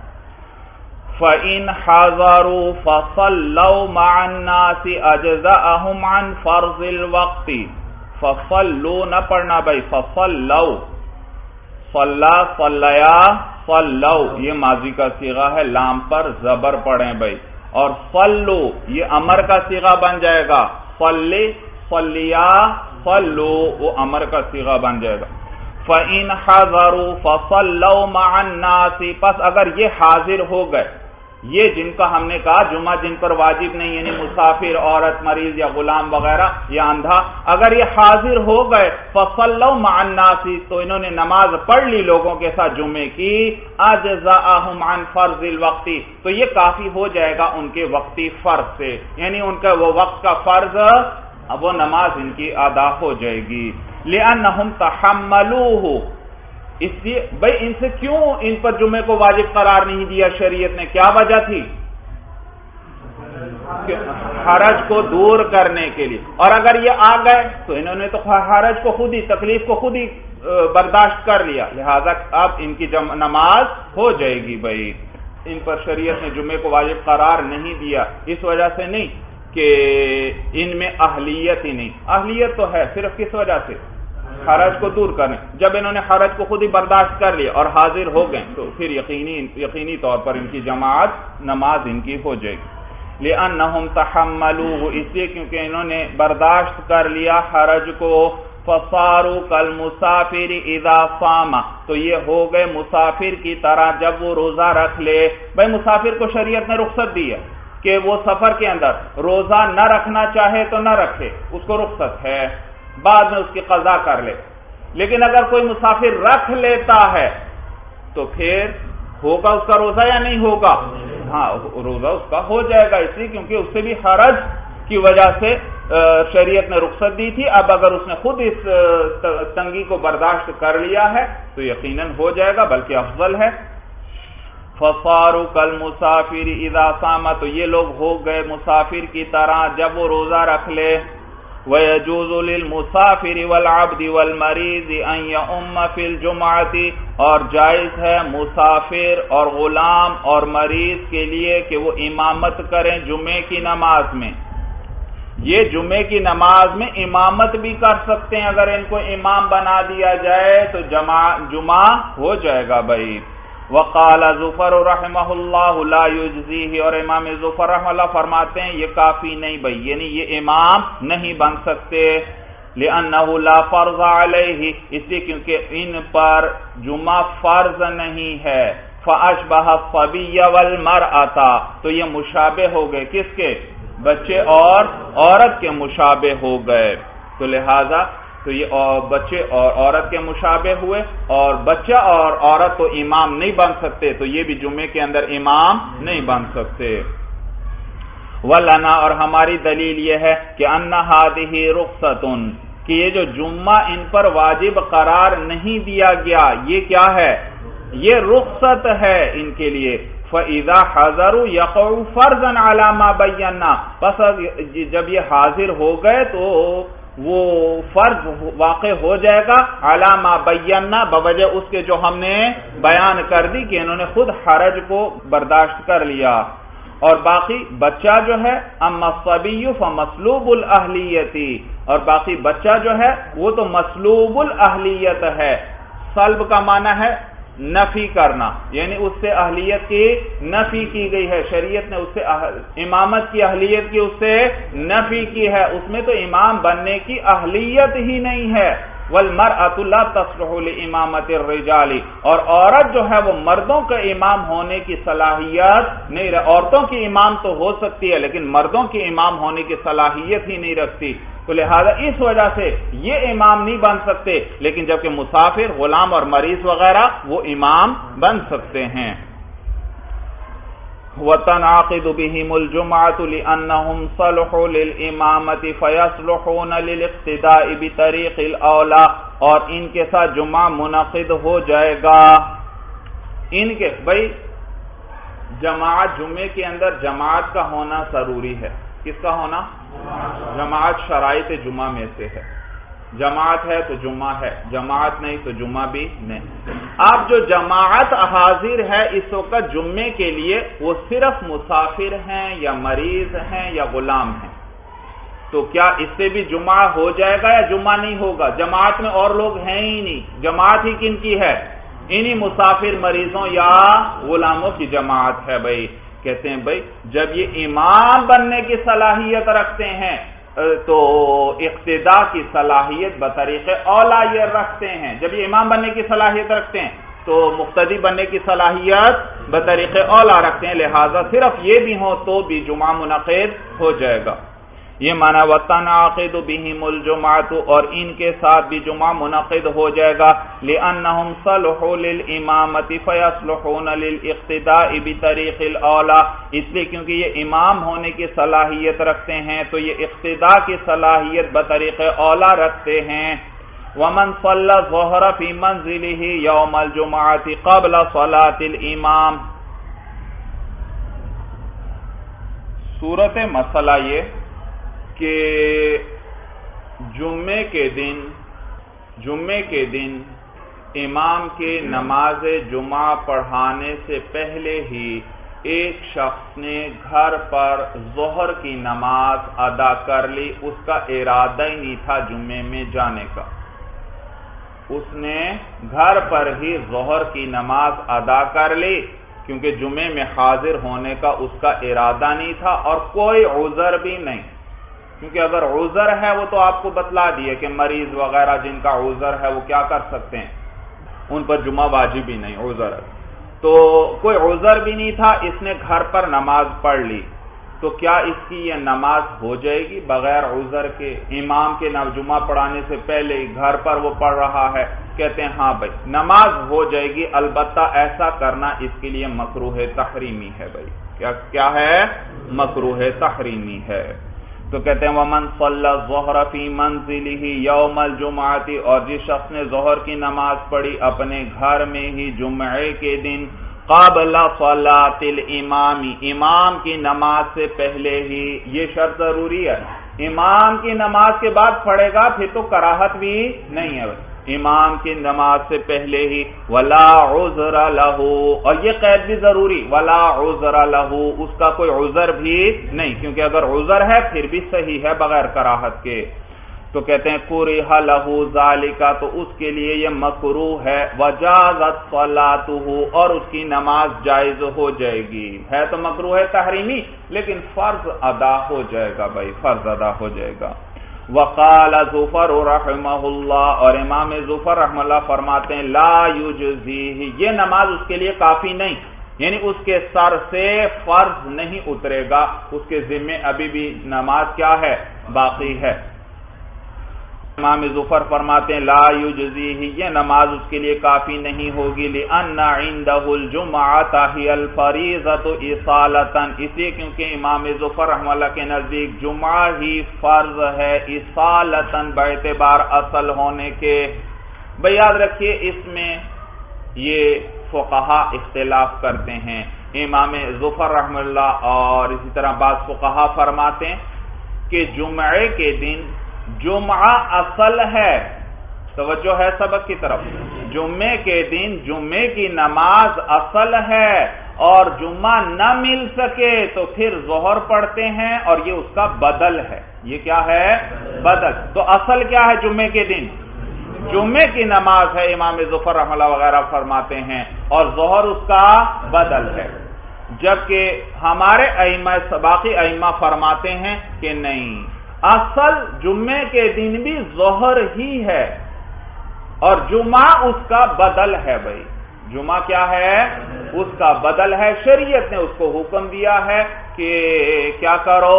فَإِنْ حَضَرُوا فَصَلَّوْا مَعَ النَّاسِ أَجْزَأَهُمْ عَنْ فَرْضِ الْوَقْتِ، فَصَلُّوا نہ پڑھنا بھائی، فَصَلَّوْا، صَلَّا صَلَّيَا صَلَّوْا، یہ ماضی کا صیغہ ہے، لام پر زبر پڑھیں بھائی، اور صَلُّوا یہ امر کا صیغہ بن جائے گا، صَلِّ صَلِّيَا صَلُّوا وہ امر کا صیغہ بن جائے گا۔ فَإِنْ حَضَرُوا فَصَلَّوْا مَعَ النَّاسِ، پس اگر یہ حاضر ہو گئے، یہ جن کا ہم نے کہا جمعہ جن پر واجب نہیں، یعنی مسافر، عورت، مریض یا غلام وغیرہ یا اندھا، اگر یہ حاضر ہو گئے فَصَلَّوْا مَعَ النَّاسِ، تو انہوں نے نماز پڑھ لی لوگوں کے ساتھ جمعے کی، أَجْزَأَهُمْ عَنْ فَرْضِ الْوَقْتِ، تو یہ کافی ہو جائے گا ان کے وقتی فرض سے، یعنی ان کا وہ وقت کا فرض، اب وہ نماز ان کی ادا ہو جائے گی۔ لِأَنَّهُمْ تَحَمَّلُوهُ، اس لیے بھئی ان سے کیوں ان پر جمعے کو واجب قرار نہیں دیا شریعت نے؟ کیا وجہ تھی؟ حرج کو دور کرنے کے لیے، اور اگر یہ آ گئے تو انہوں نے تو حرج کو خود ہی، تکلیف کو خود ہی برداشت کر لیا، لہذا اب ان کی نماز ہو جائے گی بھئی۔ ان پر شریعت نے جمعے کو واجب قرار نہیں دیا اس وجہ سے نہیں کہ ان میں اہلیت ہی نہیں، اہلیت تو ہے، صرف کس وجہ سے؟ حرج کو دور کرنے۔ جب انہوں نے حرج کو خود ہی برداشت کر لیا اور حاضر ہو گئے تو پھر یقینی یقینی طور پر ان کی جماعت نماز ان کی ہو جائے گی۔ لِأَنَّهُمْ تَحَمَّلُوهُ، اس لیے کیونکہ انہوں نے برداشت کر لیا حرج کو، فَصَارُوا كَالْمُسَافِرِ إِذَا صَامَ، تو یہ ہو گئے مسافر کی طرح جب وہ روزہ رکھ لے۔ بھائی مسافر کو شریعت نے رخصت دی ہے کہ وہ سفر کے اندر روزہ نہ رکھنا چاہے تو نہ رکھے، اس کو رخصت ہے، بعد میں اس کی قضا کر لے، لیکن اگر کوئی مسافر رکھ لیتا ہے تو پھر ہوگا اس کا روزہ یا نہیں ہوگا؟ ہاں روزہ اس کا ہو جائے گا، اس لیے کیونکہ اس سے بھی حرج کی وجہ سے شریعت نے رخصت دی تھی، اب اگر اس نے خود اس تنگی کو برداشت کر لیا ہے تو یقیناً ہو جائے گا، بلکہ افضل ہے۔ فَصَارُوا كَالْمُسَافِرِ إِذَا صَامَ، تو یہ لوگ ہو گئے مسافر کی طرح جب وہ روزہ رکھ لے۔ وَيَجُوزُ لِلْمُسَافِرِ وَالْعَبْدِ وَالْمَرِيضِ أَنْ يَؤُمَّ فِي الْجُمْعَةِ، اور جائز ہے مسافر اور غلام اور مریض کے لیے کہ وہ امامت کریں جمعے کی نماز میں۔ یہ جمعے کی نماز میں امامت بھی کر سکتے ہیں، اگر ان کو امام بنا دیا جائے تو جمعہ ہو جائے گا بھائی۔ وقال ظفر رحمہ اللہ لا یجزیہ، اور امام ظفر رحمہ اللہ فرماتے ہیں یہ کافی نہیں بھائی، یعنی یہ امام نہیں بن سکتے، لأنہ لا فرض علیہ، اس لیے کیونکہ ان پر جمعہ فرض نہیں ہے۔ فاشبہ الصبی والمرأۃ، تو یہ مشابہ ہو گئے کس کے؟ بچے اور عورت کے مشابہ ہو گئے، تو لہذا تو یہ بچے اور عورت کے مشابہ ہوئے، اور بچہ اور عورت تو امام نہیں بن سکتے، تو یہ بھی جمعے کے اندر امام نہیں بن سکتے۔ وَلَنَا، اور ہماری دلیل یہ ہے کہ أَنَّ هَذِهِ رُخْصَةٌ، کہ یہ جو جمعہ ان پر واجب قرار نہیں دیا گیا یہ کیا ہے؟ یہ رخصت ہے ان کے لیے۔ فَإِذَا حَضَرُوا يَقَعُ فَرْضًا عَلَى مَا بَيَّنَّا، بس جب یہ حاضر ہو گئے تو وہ فرض واقع ہو جائے گا عَلَى مَا بَيَّنَّا، بوجہ اس کے جو ہم نے بیان کر دی کہ انہوں نے خود حرج کو برداشت کر لیا۔ اور باقی بچہ جو ہے اما الصبی فمسلوب الاہلیتی، اور باقی بچہ جو ہے وہ تو مسلوب الاہلیت ہے۔ سلب کا معنی ہے نفی کرنا، یعنی اس سے اہلیت کی نفی کی گئی ہے، شریعت نے اس سے امامت کی اہلیت کی اس سے نفی کی ہے، اس میں تو امام بننے کی اہلیت ہی نہیں ہے۔ والمرأة لا تصلح لإمامة الرجال، اور عورت جو ہے وہ مردوں کا امام ہونے کی صلاحیت نہیں رکھتی، عورتوں کی امام تو ہو سکتی ہے لیکن مردوں کی امام ہونے کی صلاحیت ہی نہیں رکھتی، تو لہذا اس وجہ سے یہ امام نہیں بن سکتے، لیکن جبکہ مسافر، غلام اور مریض وغیرہ وہ امام بن سکتے ہیں۔ وَتَنْعَقِدُ بِهِمُ الْجُمْعَةُ لِأَنَّهُمْ صَلُحُوا لِلْإِمَامَةِ فَيَصْلُحُونَ لِلِاقْتِدَاءِ بِطَرِيقِ الْأَوْلَى، اور ان کے ساتھ جمعہ منعقد ہو جائے گا، ان کے بھائی جماعت، جمعے کے اندر جماعت کا ہونا ضروری ہے، کس کا ہونا؟ جماعت شرائط جمعہ میں سے ہے، جماعت ہے تو جمعہ ہے، جماعت نہیں تو جمعہ بھی نہیں۔ اب جو جماعت حاضر ہے اس وقت جمعے کے لیے وہ صرف مسافر ہیں یا مریض ہیں یا غلام ہیں، تو کیا اس سے بھی جمعہ ہو جائے گا یا جمعہ نہیں ہوگا؟ جماعت میں اور لوگ ہیں ہی نہیں، جماعت ہی کن کی ہے؟ انہی مسافر، مریضوں یا غلاموں کی جماعت ہے۔ بھائی کہتے ہیں بھائی جب یہ امام بننے کی صلاحیت رکھتے ہیں تو اقتداء کی صلاحیت بطریق اولا یہ رکھتے ہیں، جب یہ امام بننے کی صلاحیت رکھتے ہیں تو مقتدی بننے کی صلاحیت بطریق اولا رکھتے ہیں، لہذا صرف یہ بھی ہو تو بھی جمعہ منعقد ہو جائے گا۔ یہ معنی وَتَنْعَقِدُ بِهِمُ الْجُمْعَةُ، اور ان کے ساتھ بھی جمعہ منعقد ہو جائے گا، لِأَنَّهُمْ صَلُحُوا لِلْإِمَامَةِ فَيَصْلُحُونَ لِلْإِقْتِدَاءِ بِطَرِيقِ الْأَوْلَى، اس لیے کیونکہ یہ امام ہونے کی صلاحیت رکھتے ہیں تو یہ اقتداء کی صلاحیت بطریق اولا رکھتے ہیں۔ وَمَنْ صَلَّى الظُّهْرَ فِي مَنْزِلِهِ يَوْمَ الْجُمْعَةِ قَبْلَ صَلَاةِ الْإِمَامِ۔ صورت مسئلہ یہ کہ جمعے کے دن جمعے کے دن امام کے نماز جمعہ پڑھانے سے پہلے ہی ایک شخص نے گھر پر ظہر کی نماز ادا کر لی، اس کا ارادہ ہی نہیں تھا جمعے میں جانے کا، اس نے گھر پر ہی ظہر کی نماز ادا کر لی کیونکہ جمعے میں حاضر ہونے کا اس کا ارادہ نہیں تھا اور کوئی عذر بھی نہیں، کیونکہ اگر عذر ہے وہ تو آپ کو بتلا دیے کہ مریض وغیرہ جن کا عذر ہے وہ کیا کر سکتے ہیں، ان پر جمعہ واجب ہی نہیں، عذر ہے، تو کوئی عذر بھی نہیں تھا، اس نے گھر پر نماز پڑھ لی، تو کیا اس کی یہ نماز ہو جائے گی بغیر عذر کے؟ امام کے جمعہ پڑھانے سے پہلے گھر پر وہ پڑھ رہا ہے، کہتے ہیں ہاں بھائی نماز ہو جائے گی، البتہ ایسا کرنا اس کے لیے مکروہ تحریمی ہے۔ بھائی کیا کیا ہے؟ مکروہ تحریمی ہے۔ تو کہتے ہیں وَمَنْ صَلَّى الظُّهْرَ فِي مَنْزِلِهِ يَوْمَ الْجُمْعَةِ، اور جس شخص نے ظہر کی نماز پڑھی اپنے گھر میں ہی جمعے کے دن قبل صلاۃ الامام، امام کی نماز سے پہلے ہی، یہ شرط ضروری ہے، امام کی نماز کے بعد پڑھے گا پھر تو کراہت بھی نہیں ہے، امام کی نماز سے پہلے ہی ولا عذر لہ، اور یہ قید بھی ضروری ولا عذر لہ، اس کا کوئی عذر بھی نہیں، کیونکہ اگر عذر ہے پھر بھی صحیح ہے بغیر کراہت کے، تو کہتے ہیں کرہ لہ ذالک، تو اس کے لیے یہ مکروہ ہے، وجازت صلاتہ، اور اس کی نماز جائز ہو جائے گی، ہے تو مکروہ تحریمی لیکن فرض ادا ہو جائے گا، بھائی فرض ادا ہو جائے گا۔ وقال زفر رحمہ اللہ، اور امام زفر رحمہ اللہ فرماتے ہیں لا یجزیہ، یہ نماز اس کے لیے کافی نہیں، یعنی اس کے سر سے فرض نہیں اترے گا، اس کے ذمے ابھی بھی نماز کیا ہے؟ باقی ہے۔ امام ظفر فرماتے ہیں لا یجزیہ، یہ نماز اس کے لیے کافی نہیں ہوگی، لأن عنده الجمعۃ هی الفریضۃ اصالۃ، اس لیے کیونکہ امام ظفر رحمہ اللہ کے نزدیک جمعہ ہی فرض ہے، اصالۃ باعتبار اصل ہونے کے۔ بھئی یاد رکھیے اس میں یہ فقہا اختلاف کرتے ہیں، امام ظفر رحمہ اللہ اور اسی طرح بعض فقہا فرماتے ہیں کہ جمعے کے دن جمعہ اصل ہے، توجہ ہے سبق کی طرف، جمعے کے دن جمعے کی نماز اصل ہے، اور جمعہ نہ مل سکے تو پھر ظہر پڑھتے ہیں، اور یہ اس کا بدل ہے. یہ کیا ہے؟ بدل. تو اصل کیا ہے جمعے کے دن؟ جمعے کی نماز ہے، امام ظفر رحمہ اللہ وغیرہ فرماتے ہیں، اور ظہر اس کا بدل ہے. جبکہ ہمارے ائمہ باقی ائمہ فرماتے ہیں کہ نہیں، اصل جمعے کے دن بھی ظہر ہی ہے، اور جمعہ اس کا بدل ہے. بھائی جمعہ کیا ہے؟ اس کا بدل ہے. شریعت نے اس کو حکم دیا ہے کہ کیا کرو،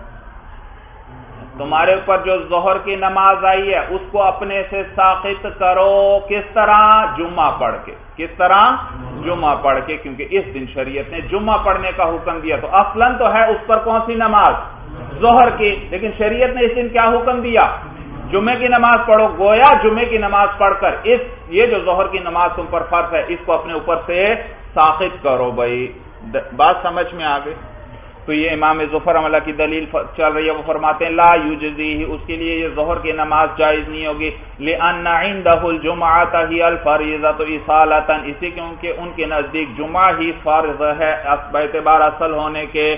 تمہارے اوپر جو ظہر کی نماز آئی ہے اس کو اپنے سے ساقط کرو. کس طرح؟ جمعہ پڑھ کے. کس طرح؟ جمعہ پڑھ کے، کیونکہ اس دن شریعت نے جمعہ پڑھنے کا حکم دیا. تو اصلاً تو ہے اس پر کون سی نماز؟ ظہر کی، لیکن شریعت نے اس دن کیا حکم دیا؟ جمعے کی نماز پڑھو. گویا جمعے کی نماز پڑھ کر اس یہ جو ظہر کی نماز تم پر فرض ہے اس کو اپنے اوپر سے ساقط کرو. بھائی بات سمجھ میں آ گئی؟ تو یہ امام ظفر رحمہ اللہ کی دلیل چل رہی ہے. وہ فرماتے ہیں لا یجزیہ، اس کے لیے یہ ظہر کی نماز جائز نہیں ہوگی. لأن عنده الجمعة هي الفریضة اصالۃ، اسی کیونکہ ان کے نزدیک جمعہ ہی فرض ہے باعتبار اصل ہونے کے.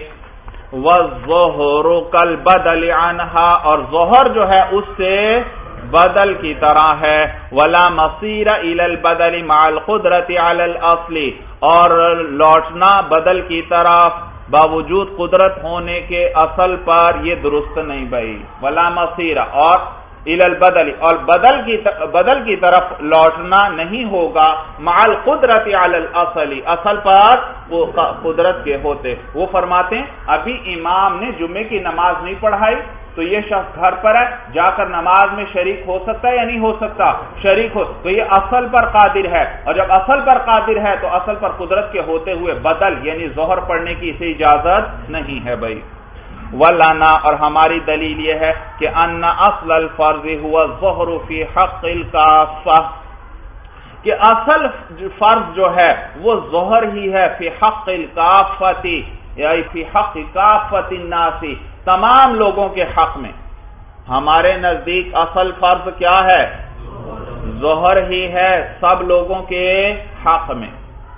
والظہر کالبدل عنها، اور ظہر جو ہے اس سے بدل کی طرح ہے. ولا مصیر الی البدل مع القدرۃ علی الاصل، اور لوٹنا بدل کی طرف باوجود قدرت ہونے کے اصل پر یہ درست نہیں. بھائی ولا مصیر اور الی البدل، اور بدل کی بدل کی طرف لوٹنا نہیں ہوگا مع القدرت علی الاصل، اصل پر وہ قدرت کے ہوتے. وہ فرماتے ہیں ابھی امام نے جمعے کی نماز نہیں پڑھائی تو یہ شخص گھر پر ہے، جا کر نماز میں شریک ہو سکتا ہے یا نہیں ہو سکتا؟ شریک ہو. تو یہ اصل پر قادر ہے، اور جب اصل پر قادر ہے تو اصل پر قدرت کے ہوتے ہوئے بدل یعنی ظہر پڑھنے کی اسے اجازت نہیں ہے. بھائی ولانا، اور ہماری دلیل یہ ہے کہ ان اصل الفرض هو الظہر فی حق الکافہ، کہ اصل فرض جو ہے وہ ظہر ہی ہے فی حق الکافۃ، یعنی فی حق کافۃ الناس، تمام لوگوں کے حق میں. ہمارے نزدیک اصل فرض کیا ہے؟ ظہر ہی ہے سب لوگوں کے حق میں.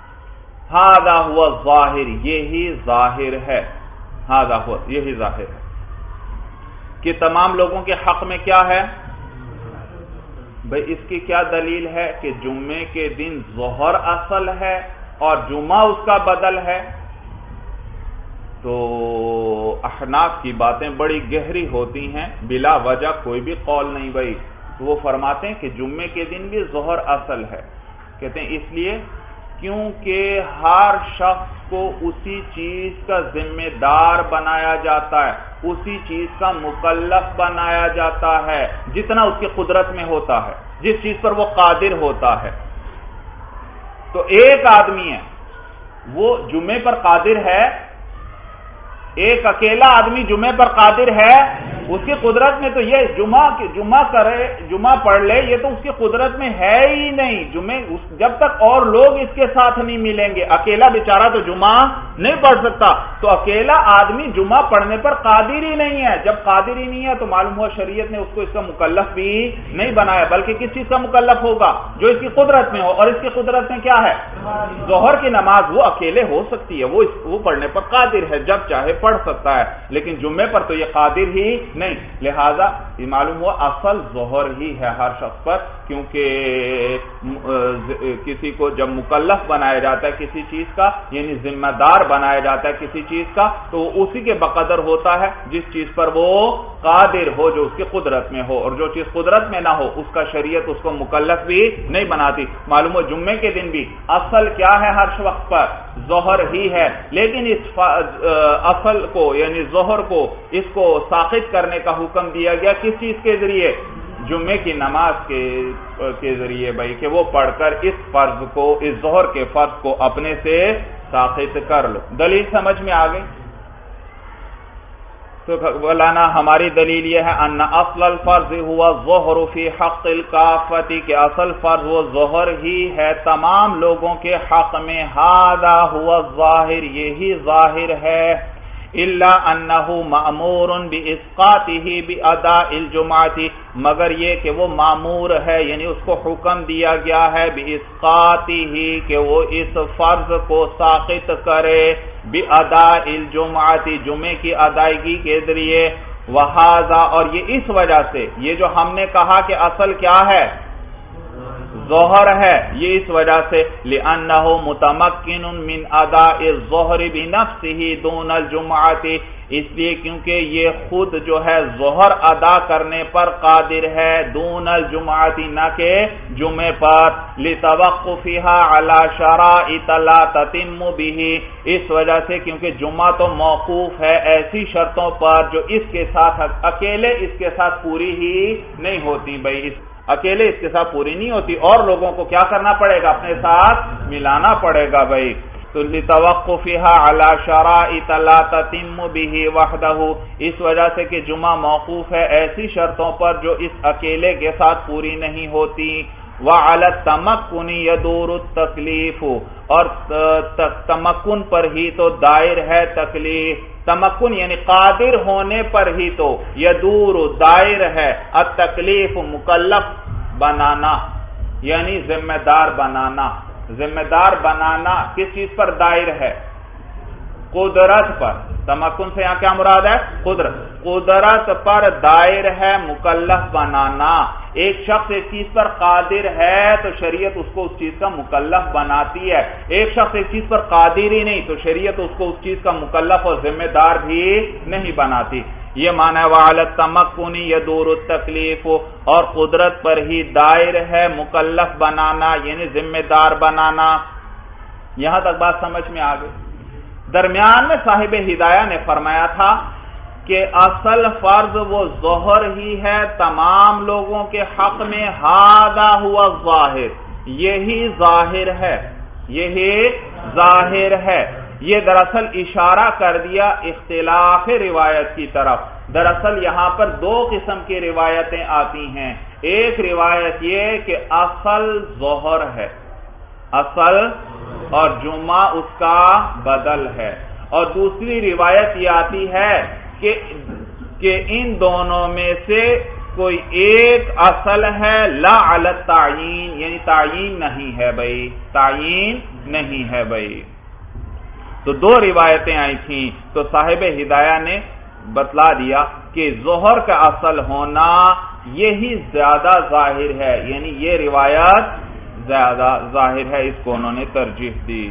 ھذا هو الظاہر، یہی ظاہر ہے. ھذا هو، یہی ظاہر ہے کہ تمام لوگوں کے حق میں کیا ہے. بھئی اس کی کیا دلیل ہے کہ جمعے کے دن ظہر اصل ہے اور جمعہ اس کا بدل ہے؟ تو احناف کی باتیں بڑی گہری ہوتی ہیں، بلا وجہ کوئی بھی قول نہیں. بھائی تو وہ فرماتے ہیں کہ جمعے کے دن بھی ظہر اصل ہے. کہتے ہیں اس لیے کیونکہ ہر شخص کو اسی چیز کا ذمہ دار بنایا جاتا ہے، اسی چیز کا مکلف بنایا جاتا ہے جتنا اس کی قدرت میں ہوتا ہے، جس چیز پر وہ قادر ہوتا ہے. تو ایک آدمی ہے وہ جمعے پر قادر ہے، ایک اکیلا آدمی جمعے پر قادر ہے، اس کی قدرت میں تو یہ جمعہ جمعہ کرے جمعہ پڑھ لے، یہ تو اس کی قدرت میں ہے ہی نہیں. جمعے جب تک اور لوگ اس کے ساتھ نہیں ملیں گے، اکیلا بیچارہ تو جمعہ نہیں پڑھ سکتا. تو اکیلا آدمی جمعہ پڑھنے پر قادر ہی نہیں ہے. جب قادر ہی نہیں ہے تو معلوم ہوا شریعت نے اس کو اس کا مکلف بھی نہیں بنایا، بلکہ کس چیز کا مکلف ہوگا؟ جو اس کی قدرت میں ہو. اور اس کی قدرت میں کیا ہے؟ ظہر کی نماز وہ اکیلے ہو سکتی ہے، وہ وہ پڑھنے پر قادر ہے، جب چاہے پڑھ سکتا ہے. لیکن جمعے پر تو یہ قادر ہی نہیں. لہذا یہ معلوم ہوا اصل ظہر ہی ہے ہر شخص پر، کیونکہ کسی کو جب مکلف بنایا جاتا ہے کسی چیز کا، یعنی ذمہ دار بنایا جاتا ہے کسی چیز کا، تو وہ اسی کے بقدر ہوتا ہے جس چیز پر وہ قادر ہو، جو اس کی قدرت میں ہو. اور جو چیز قدرت میں نہ ہو اس کا شریعت اس کو مکلف بھی نہیں بناتی. معلوم ہو جمعے کے دن بھی اصل کیا ہے ہر وقت پر؟ ظہر ہی ہے. لیکن اس اصل کو یعنی ظہر کو اس کو ساقط کرنے کا حکم دیا گیا کس چیز کے ذریعے؟ جمعے کی نماز کے کے ذریعے. بھائی کہ وہ پڑھ کر اس فرض کو، اس ظہر کے فرض کو اپنے سے ساقط کر لو. دلیل سمجھ میں آ گئی؟ تو مولانا ہماری دلیل یہ ہے ان اصل الفرض ہوا الظہر فی حق الکافۃ، کہ اصل فرض وہ ظہر ہی ہے تمام لوگوں کے حق میں. ھذا ہوا الظاہر، یہی ظاہر ہے. الا انہ مأمور باسقاطہ باداء الجمعۃ، مگر یہ کہ وہ مامور ہے، یعنی اس کو حکم دیا گیا ہے باسقاطہ کہ وہ اس فرض کو ساقط کرے باداء الجمعۃ جمعے کی ادائیگی کے ذریعے، وہذا اور یہ اس وجہ سے، یہ جو ہم نے کہا کہ اصل کیا ہے ظہر ہے، یہ اس وجہ سے لأنہ متمکن من اداء الظہر بنفسہ دون الجمعۃ، اس لیے کیونکہ یہ خود جو ہے ظہر ادا کرنے پر قادر ہے دون الجمعۃ نہ کہ جمعے پر، لتوقفها على شرائط لا تتم به، اس وجہ سے کیونکہ جمعہ تو موقوف ہے ایسی شرطوں پر جو اس کے ساتھ اکیلے اس کے ساتھ پوری ہی نہیں ہوتی، بھائی اس اکیلے اس کے ساتھ پوری نہیں ہوتی، اور لوگوں کو کیا کرنا پڑے گا اپنے ساتھ ملانا پڑے گا بھائی۔ تو لتوقفها على شرائط لا تتم به وحده، اس وجہ سے کہ جمعہ موقوف ہے ایسی شرطوں پر جو اس اکیلے کے ساتھ پوری نہیں ہوتی، وعلى التمکن يدور التکلیف، اور تمکن پر ہی تو دائر ہے تکلیف، تمکن یعنی قادر ہونے پر ہی تو یدور دائر ہے التکلیف مکلف بنانا، یعنی ذمہ دار بنانا، ذمہ دار بنانا کس چیز پر دائر ہے؟ قدرت پر۔ تمکن سے یہاں کیا مراد ہے؟ قدرت، قدرت پر دائر ہے مکلف بنانا۔ ایک شخص ایک چیز پر قادر ہے تو شریعت اس کو اس چیز کا مکلف بناتی ہے، ایک شخص ایک چیز پر قادر ہی نہیں تو شریعت اس کو اس چیز کا مکلف اور ذمہ دار بھی نہیں بناتی۔ یہ معنی ہے وعلی التمکن یدور التکلیف، اور قدرت پر ہی دائر ہے مکلف بنانا یعنی ذمہ دار بنانا۔ یہاں تک بات سمجھ میں آ گئی؟ درمیان میں صاحب ہدایہ نے فرمایا تھا کہ اصل فرض وہ ظہر ہی ہے تمام لوگوں کے حق میں، ھذا ہوا ظاہر، یہی ظاہر ہے، یہی ظاہر ہے۔ یہ دراصل اشارہ کر دیا اختلاف روایت کی طرف۔ دراصل یہاں پر دو قسم کی روایتیں آتی ہیں، ایک روایت یہ کہ اصل ظہر ہے، اصل اور جمعہ اس کا بدل ہے، اور دوسری روایت یہ آتی ہے کہ کہ ان دونوں میں سے کوئی ایک اصل ہے لا علی التعیین، یعنی تعیین نہیں ہے بھائی، تعیین نہیں ہے بھائی۔ تو دو روایتیں آئی تھیں، تو صاحب ہدایہ نے بتلا دیا کہ ظہر کا اصل ہونا یہی زیادہ ظاہر ہے، یعنی یہ روایت زیادہ ظاہر ہے، اس کو انہوں نے ترجیح دی۔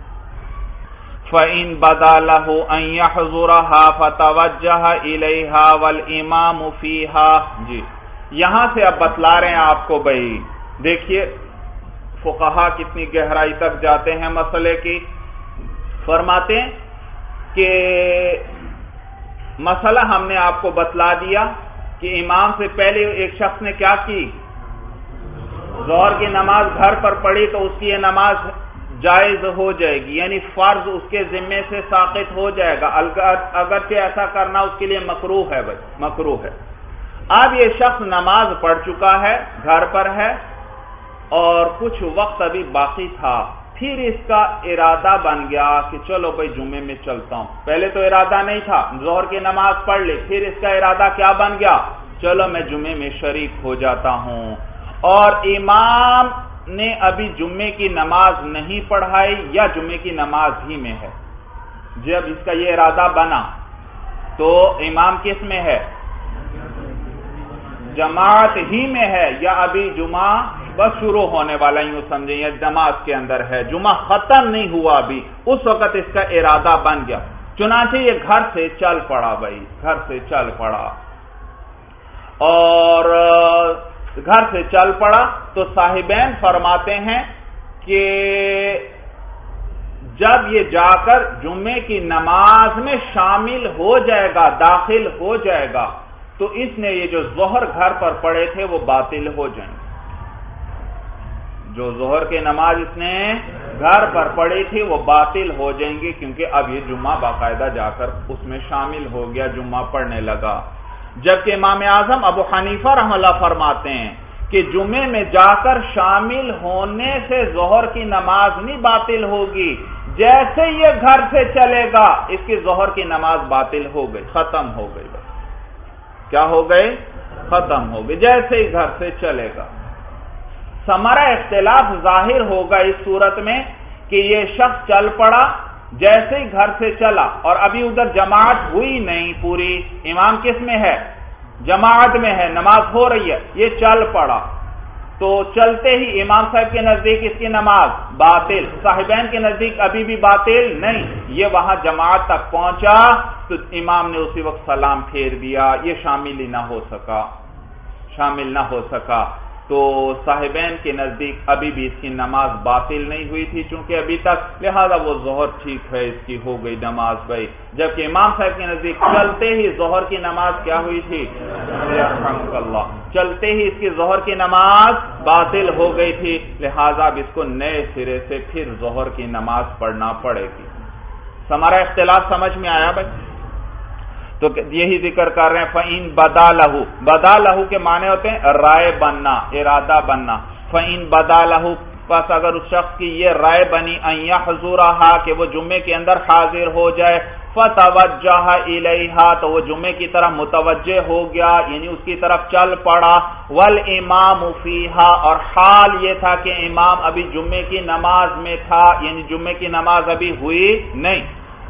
فَإِن بَدَا لَهُ أَن يَحْضُرَهَا فَتَوَجَّهَ إِلَيْهَا وَالْإِمَامُ فِيهَا، جی یہاں سے اب بتلا رہے ہیں آپ کو بھائی، دیکھیے فقہا کتنی گہرائی تک جاتے ہیں مسئلے کی۔ فرماتے ہیں کہ مسئلہ ہم نے آپ کو بتلا دیا کہ امام سے پہلے ایک شخص نے کیا کی، ظہر کی نماز گھر پر پڑھی تو اس کی یہ نماز جائز ہو جائے گی، یعنی فرض اس کے ذمے سے ساقط ہو جائے گا، اگرچہ ایسا کرنا اس کے لیے مکروہ ہے بھائی، مکروہ ہے۔ اب یہ شخص نماز پڑھ چکا ہے، گھر پر ہے، اور کچھ وقت ابھی باقی تھا، پھر اس کا ارادہ بن گیا کہ چلو بھائی جمعے میں چلتا ہوں۔ پہلے تو ارادہ نہیں تھا، ظہر کی نماز پڑھ لی، پھر اس کا ارادہ کیا بن گیا، چلو میں جمعے میں شریک ہو جاتا ہوں، اور امام نے ابھی جمعے کی نماز نہیں پڑھائی یا جمعے کی نماز ہی میں ہے۔ جب اس کا یہ ارادہ بنا تو امام کس میں ہے، جماعت ہی میں ہے، یا ابھی جمعہ بس شروع ہونے والا یوں سمجھیں، یا جماعت کے اندر ہے، جمعہ ختم نہیں ہوا ابھی، اس وقت اس کا ارادہ بن گیا، چنانچہ یہ گھر سے چل پڑا بھائی، گھر سے چل پڑا، اور گھر سے چل پڑا تو صاحبین فرماتے ہیں کہ جب یہ جا کر جمعے کی نماز میں شامل ہو جائے گا، داخل ہو جائے گا، تو اس نے یہ جو ظہر گھر پر پڑے تھے وہ باطل ہو جائیں گے۔ جو ظہر کی نماز اس نے گھر پر پڑھی تھی وہ باطل ہو جائیں گے، کیونکہ اب یہ جمعہ باقاعدہ جا کر اس میں شامل ہو گیا، جمعہ پڑھنے لگا۔ جبکہ امام اعظم ابو حنیفہ رحمہ اللہ فرماتے ہیں کہ جمعے میں جا کر شامل ہونے سے ظہر کی نماز نہیں باطل ہوگی، جیسے یہ گھر سے چلے گا اس کی ظہر کی نماز باطل ہو گئی، ختم ہو گئی۔ بس کیا ہو گئی؟ ختم ہو گئی، جیسے ہی گھر سے چلے گا۔ ثمرہ اختلاف ظاہر ہوگا اس صورت میں کہ یہ شخص چل پڑا، جیسے ہی گھر سے چلا اور ابھی ادھر جماعت ہوئی نہیں پوری، امام کس میں ہے؟ جماعت میں ہے، نماز ہو رہی ہے، یہ چل پڑا تو چلتے ہی امام صاحب کے نزدیک اس کی نماز باطل، صاحبین کے نزدیک ابھی بھی باطل نہیں، یہ وہاں جماعت تک پہنچا تو امام نے اسی وقت سلام پھیر دیا، یہ شامل ہی نہ ہو سکا، شامل نہ ہو سکا تو صاحبین کے نزدیک ابھی بھی اس کی نماز باطل نہیں ہوئی تھی چونکہ ابھی تک، لہذا وہ ظہر ٹھیک ہے، اس کی ہو گئی نماز بھائی۔ جبکہ امام صاحب کے نزدیک چلتے ہی ظہر کی نماز کیا ہوئی تھی؟ رحمک اللہ، چلتے ہی اس کی ظہر کی نماز باطل ہو گئی تھی، لہذا اب اس کو نئے سرے سے پھر ظہر کی نماز پڑھنا پڑے گی۔ ہمارا اختلاف سمجھ میں آیا بھائی؟ تو یہی ذکر کر رہے ہیں فَإِن بَدَا لَهُ، بَدَا لَهُ کے معنی ہوتے ہیں رائے بننا، ارادہ بننا۔ فَإِن بَدَا لَهُ، پس اگر اس شخص کی یہ رائے بنی ان يحضرها کہ وہ جمعے کے اندر حاضر ہو جائے، فَتَوَجَّهَ إِلَيْهَا تو وہ جمعے کی طرف متوجہ ہو گیا، یعنی اس کی طرف چل پڑا، وَالْإِمَامُ فِيهَا اور حال یہ تھا کہ امام ابھی جمعے کی نماز میں تھا، یعنی جمعے کی نماز ابھی ہوئی نہیں،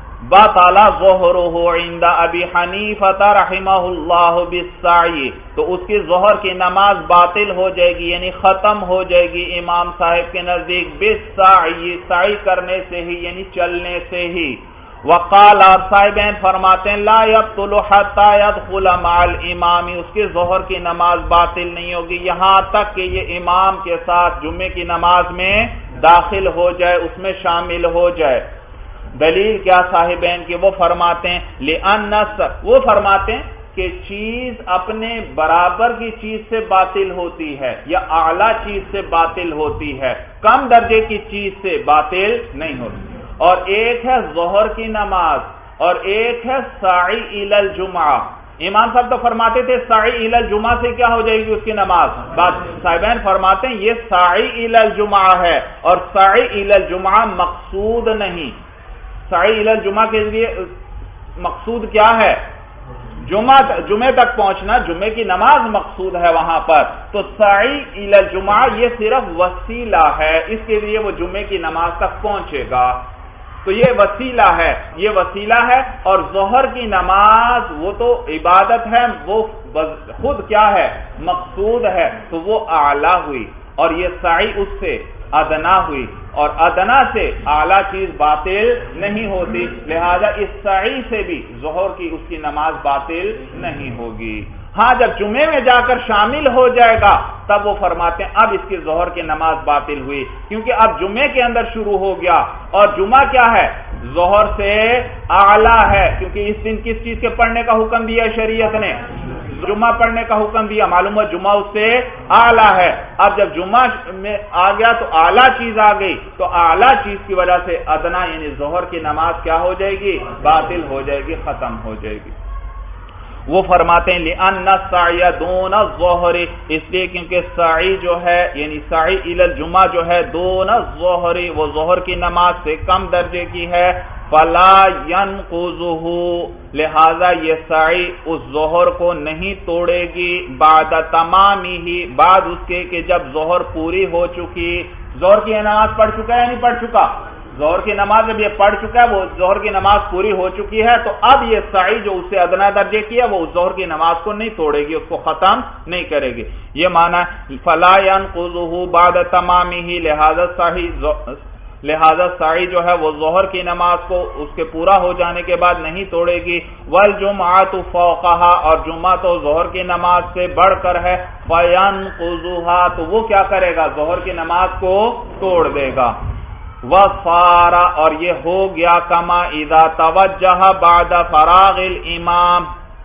بطل ظہرہ عند ابی حنیفہ رحمہ اللہ بالسعی تو اس کی ظہر کی نماز باطل ہو جائے گی، یعنی ختم ہو جائے گی امام صاحب کے نزدیک بالسعی، سعی کرنے سے ہی یعنی چلنے سے ہی۔ وقال اور صاحبین فرماتے ہیں لا یبطل حتی یدخل مع الامام، اس کی ظہر کی نماز باطل نہیں ہوگی یہاں تک کہ یہ امام کے ساتھ جمعے کی نماز میں داخل ہو جائے، اس میں شامل ہو جائے۔ دلیل کیا صاحبین کی؟ وہ فرماتے ہیں لأن وہ فرماتے ہیں کہ چیز اپنے برابر کی چیز سے باطل ہوتی ہے یا اعلیٰ چیز سے باطل ہوتی ہے، کم درجے کی چیز سے باطل نہیں ہوتی۔ اور ایک ہے ظہر کی نماز اور ایک ہے سعی الی الجمعہ۔ امام صاحب تو فرماتے تھے سعی الی الجمعہ سے کیا ہو جائے گی اس کی نماز، بات صاحبین فرماتے ہیں یہ سعی الی الجمعہ ہے اور سعی الی الجمعہ مقصود نہیں۔ سعی الی الجمعہ کے لیے مقصود کیا ہے؟ جمعہ جمعے تک پہنچنا، جمعے کی نماز مقصود ہے وہاں پر، تو سعی الی الجمعہ یہ صرف وسیلہ ہے، اس کے لیے وہ جمعے کی نماز تک پہنچے گا، تو یہ وسیلہ ہے، یہ وسیلہ ہے۔ اور ظہر کی نماز وہ تو عبادت ہے، وہ خود کیا ہے؟ مقصود ہے، تو وہ اعلیٰ ہوئی، اور یہ سعی اس سے ادنا ہوئی، اور ادنا سے اعلیٰ چیز باطل نہیں ہوتی، لہذا اس سعی سے بھی ظہر کی اس کی نماز باطل نہیں ہوگی۔ ہاں جب جمعے میں جا کر شامل ہو جائے گا تب وہ فرماتے ہیں اب اس کی ظہر کی نماز باطل ہوئی، کیونکہ اب جمعے کے اندر شروع ہو گیا، اور جمعہ کیا ہے؟ ظہر سے اعلیٰ ہے، کیونکہ اس دن کس چیز کے پڑھنے کا حکم دیا شریعت نے؟ جمعہ پڑھنے کا حکم دیا، معلوم ہے جمعہ اس سے اعلیٰ ہے۔ اب جب جمعہ میں آ گیا تو اعلیٰ چیز آ گئی، تو اعلیٰ چیز کی وجہ سے ادنا یعنی ظہر کی نماز کیا ہو جائے گی؟ باطل ہو جائے گی، ختم ہو جائے گی۔ وہ فرماتے ہیں لأن السعی دون الظہر، اس لیے کیونکہ سعی جو ہے یعنی سعی الی الجمعہ جو ہے دون الظہر وہ ظہر کی نماز سے کم درجے کی ہے، فلا ينقضه لہذا یہ سعی اس ظہر کو نہیں توڑے گی، بعد تمامی ہی بعد اس کے کہ جب ظہر پوری ہو چکی، ظہر کی نماز پڑھ چکا ہے یا نہیں پڑھ چکا؟ ظہر کی نماز جب یہ پڑھ چکا ہے، وہ ظہر کی نماز پوری ہو چکی ہے، تو اب یہ سعی جو اس سے ادنا درجے کی ہے وہ اس ظہر کی نماز کو نہیں توڑے گی، اس کو ختم نہیں کرے گی۔ یہ معنی فلا ينقضه بعد تمامه لہذا سعی لہذا سعی جو ہے وہ ظہر کی نماز کو اس کے پورا ہو جانے کے بعد نہیں توڑے گی۔ والجمعۃ فوقها اور جمعہ تو ظہر کی نماز سے بڑھ کر ہے، فینقضها تو وہ کیا کرے گا؟ ظہر کی نماز کو توڑ دے گا۔ وصار اور یہ ہو گیا کما اذا توجہ بعد فراغ الامام،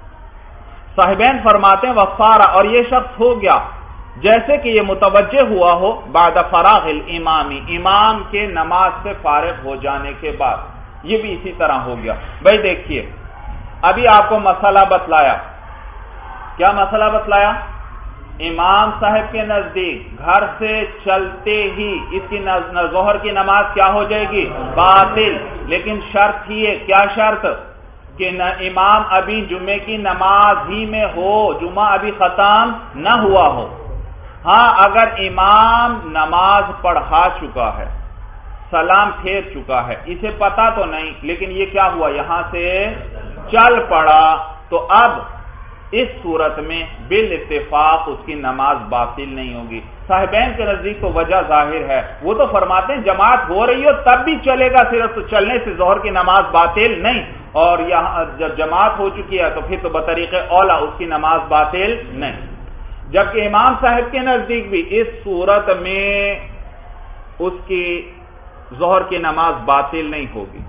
صاحبین فرماتے ہیں وصار اور یہ شخص ہو گیا جیسے کہ یہ متوجہ ہوا ہو بعد فراغ الامام، امام کے نماز سے فارغ ہو جانے کے بعد، یہ بھی اسی طرح ہو گیا۔ بھائی دیکھیے ابھی آپ کو مسئلہ بتلایا، کیا مسئلہ بتلایا؟ امام صاحب کے نزدیک گھر سے چلتے ہی اس کی ظہر کی نماز کیا ہو جائے گی؟ باطل. لیکن شرط ہی ہے. کیا شرط؟ کہ نہ امام ابھی جمعے کی نماز ہی میں ہو، جمعہ ابھی ختم نہ ہوا ہو. ہاں اگر امام نماز پڑھا چکا ہے، سلام پھیر چکا ہے، اسے پتا تو نہیں، لیکن یہ کیا ہوا؟ یہاں سے چل پڑا، تو اب اس صورت میں بالاتفاق اس کی نماز باطل نہیں ہوگی. صاحبین کے نزدیک تو وجہ ظاہر ہے، وہ تو فرماتے ہیں جماعت ہو رہی ہو تب بھی چلے گا، صرف تو چلنے سے ظہر کی نماز باطل نہیں، اور یہاں جب جماعت ہو چکی ہے تو پھر تو بطریق اولا اس کی نماز باطل نہیں. جبکہ امام صاحب کے نزدیک بھی اس صورت میں اس کی ظہر کی نماز باطل نہیں ہوگی.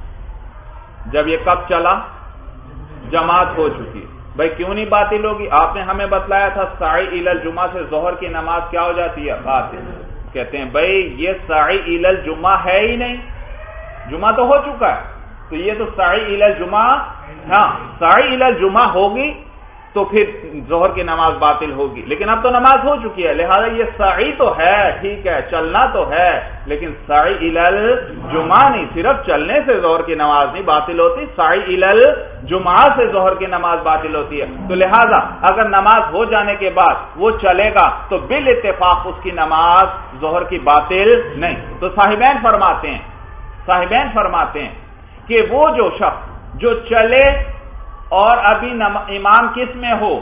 جب یہ کب چلا؟ جماعت ہو چکی. بھائی کیوں نہیں باطل ہوگی؟ آپ نے ہمیں بتلایا تھا ساعی الی الجمعہ سے ظہر کی نماز کیا ہو جاتی ہے؟ باطل. کہتے ہیں بھائی یہ ساعی الی الجمعہ ہے ہی نہیں، جمعہ تو ہو چکا ہے، تو یہ تو ساعی الی الجمعہ، ہاں ساعی الی الجمعہ ہوگی تو پھر ظہر کی نماز باطل ہوگی. لیکن اب تو نماز ہو چکی ہے، لہذا یہ سعی تو ہے، ٹھیک ہے چلنا تو ہے، لیکن سعی الی الجمعہ نہیں. صرف چلنے سے ظہر کی نماز نہیں باطل ہوتی، سعی الی الجمعہ سے ظہر کی نماز باطل ہوتی ہے. تو لہذا اگر نماز ہو جانے کے بعد وہ چلے گا تو بالاتفاق اس کی نماز ظہر کی باطل نہیں. تو صاحبین فرماتے ہیں صاحبین فرماتے ہیں کہ وہ جو شخص جو چلے اور ابھی امام کس میں ہو؟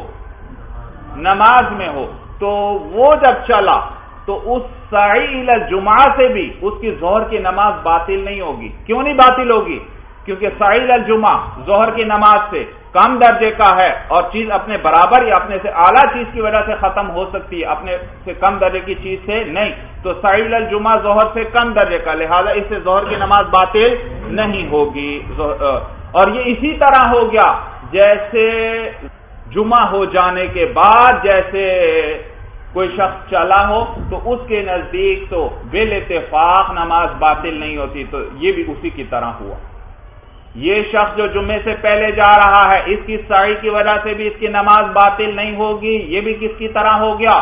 نماز میں ہو، تو وہ جب چلا تو اس سعی الی الجمعہ سے بھی اس کی ظہر کی نماز باطل نہیں ہوگی. کیوں نہیں باطل ہوگی؟ کیونکہ سعی الی الجمعہ ظہر کی نماز سے کم درجے کا ہے، اور چیز اپنے برابر یا اپنے سے اعلیٰ چیز کی وجہ سے ختم ہو سکتی ہے، اپنے سے کم درجے کی چیز سے نہیں. تو سعی الی الجمعہ ظہر سے کم درجے کا، لہذا اس سے ظہر کی نماز باطل نہیں ہوگی. اور یہ اسی طرح ہو گیا جیسے جمعہ ہو جانے کے بعد جیسے کوئی شخص چلا ہو تو اس کے نزدیک تو بالاتفاق نماز باطل نہیں ہوتی. تو یہ بھی اسی کی طرح ہوا. یہ شخص جو جمعے سے پہلے جا رہا ہے، اس کی سعی کی وجہ سے بھی اس کی نماز باطل نہیں ہوگی. یہ بھی کس کی طرح ہو گیا؟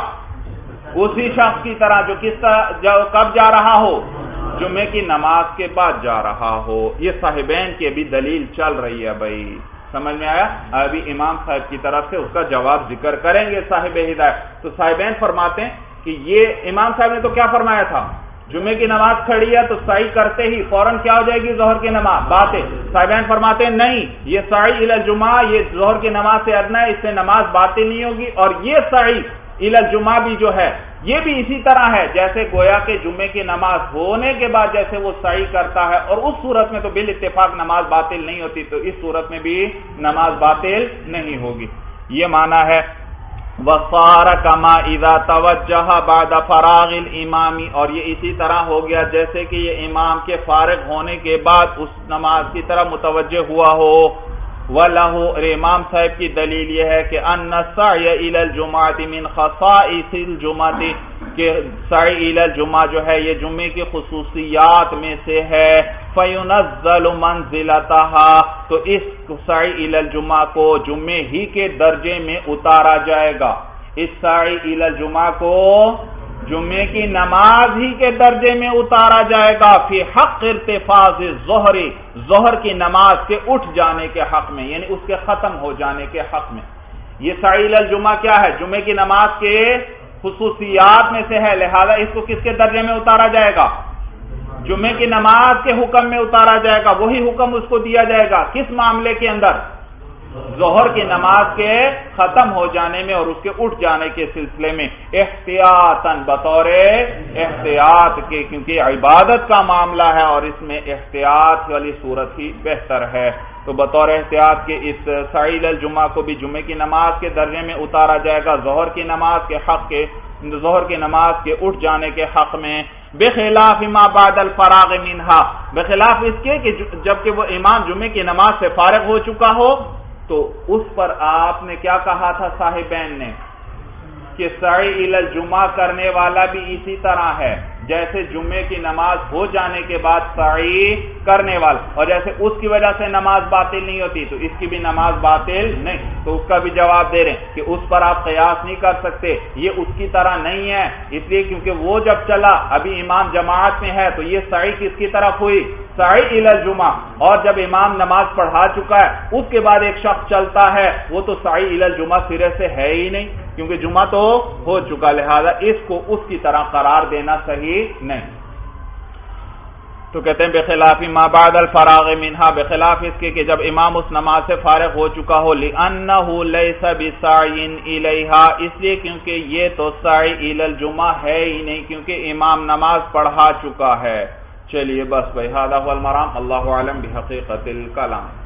اسی شخص کی طرح جو کس طرح جو کب جا رہا ہو؟ جمعے کی نماز کے بعد جا رہا ہو. یہ صاحبین کی ابھی دلیل چل رہی ہے. بھائی سمجھ میں آیا؟ ابھی امام صاحب کی طرف سے اس کا جواب ذکر کریں گے صاحب ہدایت. تو صاحبین فرماتے ہیں کہ یہ امام صاحب نے تو کیا فرمایا تھا؟ جمعے کی نماز کھڑی ہے تو سعی کرتے ہی فوراً کیا ہو جائے گی؟ ظہر کی نماز باطل. صاحبین فرماتے ہیں نہیں، یہ سعی الی الجمعہ یہ ظہر کی نماز سے ادنا ہے، اس سے نماز باطل نہیں ہوگی. اور یہ سعی الی الجمعہ بھی جو ہے یہ بھی اسی طرح ہے جیسے گویا کہ جمعے کی نماز ہونے کے بعد جیسے وہ سعی کرتا ہے، اور اس صورت میں تو بالاتفاق نماز باطل نہیں ہوتی، تو اس صورت میں بھی نماز باطل نہیں ہوگی. یہ معنی ہے وَصَارَ كَمَا إِذَا تَوَجَّهَ بَعْدَ فَرَاغِ الْإِمَامِ. اور یہ اسی طرح ہو گیا جیسے کہ یہ امام کے فارغ ہونے کے بعد اس نماز کی طرح متوجہ ہوا ہو. وَلَهُ اور امام صاحب کی دلیل یہ ہے کہ أَنَّ السَّعْيَ إِلَى الْجُمْعَةِ مِنْ خَصَائِصِ الْجُمْعَةِ کہ سعی الی الجمعہ جو ہے یہ جمعے کی خصوصیات میں سے ہے. فَيُنَزَّلُ مَنزِلَتَهَا تو اس سعی الی الجمعہ کو جمعے ہی کے درجے میں اتارا جائے گا. اس سعی الی الجمعہ کو جمعے کی نماز ہی کے درجے میں اتارا جائے گا. فی حق ارتفاع الظہر ظہر کی نماز کے اٹھ جانے کے حق میں، یعنی اس کے ختم ہو جانے کے حق میں. یہ سعی الی الجمعہ کیا ہے؟ جمعے کی نماز کے خصوصیات میں سے ہے، لہذا اس کو کس کے درجے میں اتارا جائے گا؟ جمعے کی نماز کے حکم میں اتارا جائے گا. وہی حکم اس کو دیا جائے گا کس معاملے کے اندر؟ ظہر کی نماز کے ختم ہو جانے میں اور اس کے اٹھ جانے کے سلسلے میں، احتیاطاً بطور احتیاط کے، کیونکہ عبادت کا معاملہ ہے اور اس میں احتیاط والی صورت ہی بہتر ہے. تو بطور احتیاط کے اس سعی الی الجمعہ کو بھی جمعے کی نماز کے درجے میں اتارا جائے گا، ظہر کی نماز کے حق کے ظہر کی نماز کے اٹھ جانے کے حق میں. بخلاف ما بعد الفراغ منها بخلاف اس کے کہ جبکہ وہ امام جمعے کی نماز سے فارغ ہو چکا ہو، تو اس پر آپ نے کیا کہا تھا صاحبین نے کہ سعی الی الجمعہ کرنے والا بھی اسی طرح ہے جیسے جمعے کی نماز ہو جانے کے بعد سعی کرنے والا، اور جیسے اس کی وجہ سے نماز باطل نہیں ہوتی تو اس کی بھی نماز باطل نہیں، تو اس کا بھی جواب دے رہے ہیں کہ اس پر آپ قیاس نہیں کر سکتے، یہ اس کی طرح نہیں ہے، اس لیے کیونکہ وہ جب چلا ابھی امام جماعت میں ہے تو یہ سعی کس کی طرف ہوئی؟ سعی الی الجمعہ، اور جب امام نماز پڑھا چکا ہے اس کے بعد ایک شخص چلتا ہے وہ تو سعی الی الجمعہ سرے سے ہے ہی نہیں، کیونکہ جمعہ تو ہو چکا، لہذا اس کو اس کی طرح قرار دینا صحیح نہیں۔ تو کہتے ہیں بخلاف ما بعد الفراغ منها، بخلاف اس کے کہ جب امام اس نماز سے فارغ ہو چکا ہو، لأنه ليس بسعی الیہا، اس لیے کیونکہ یہ تو سعی الی الجمعہ ہے ہی نہیں، کیونکہ امام نماز پڑھا چکا ہے۔ چلیے بس بھائی، ھذا هو المرام، اللہ اعلم بحقیقت الکلام۔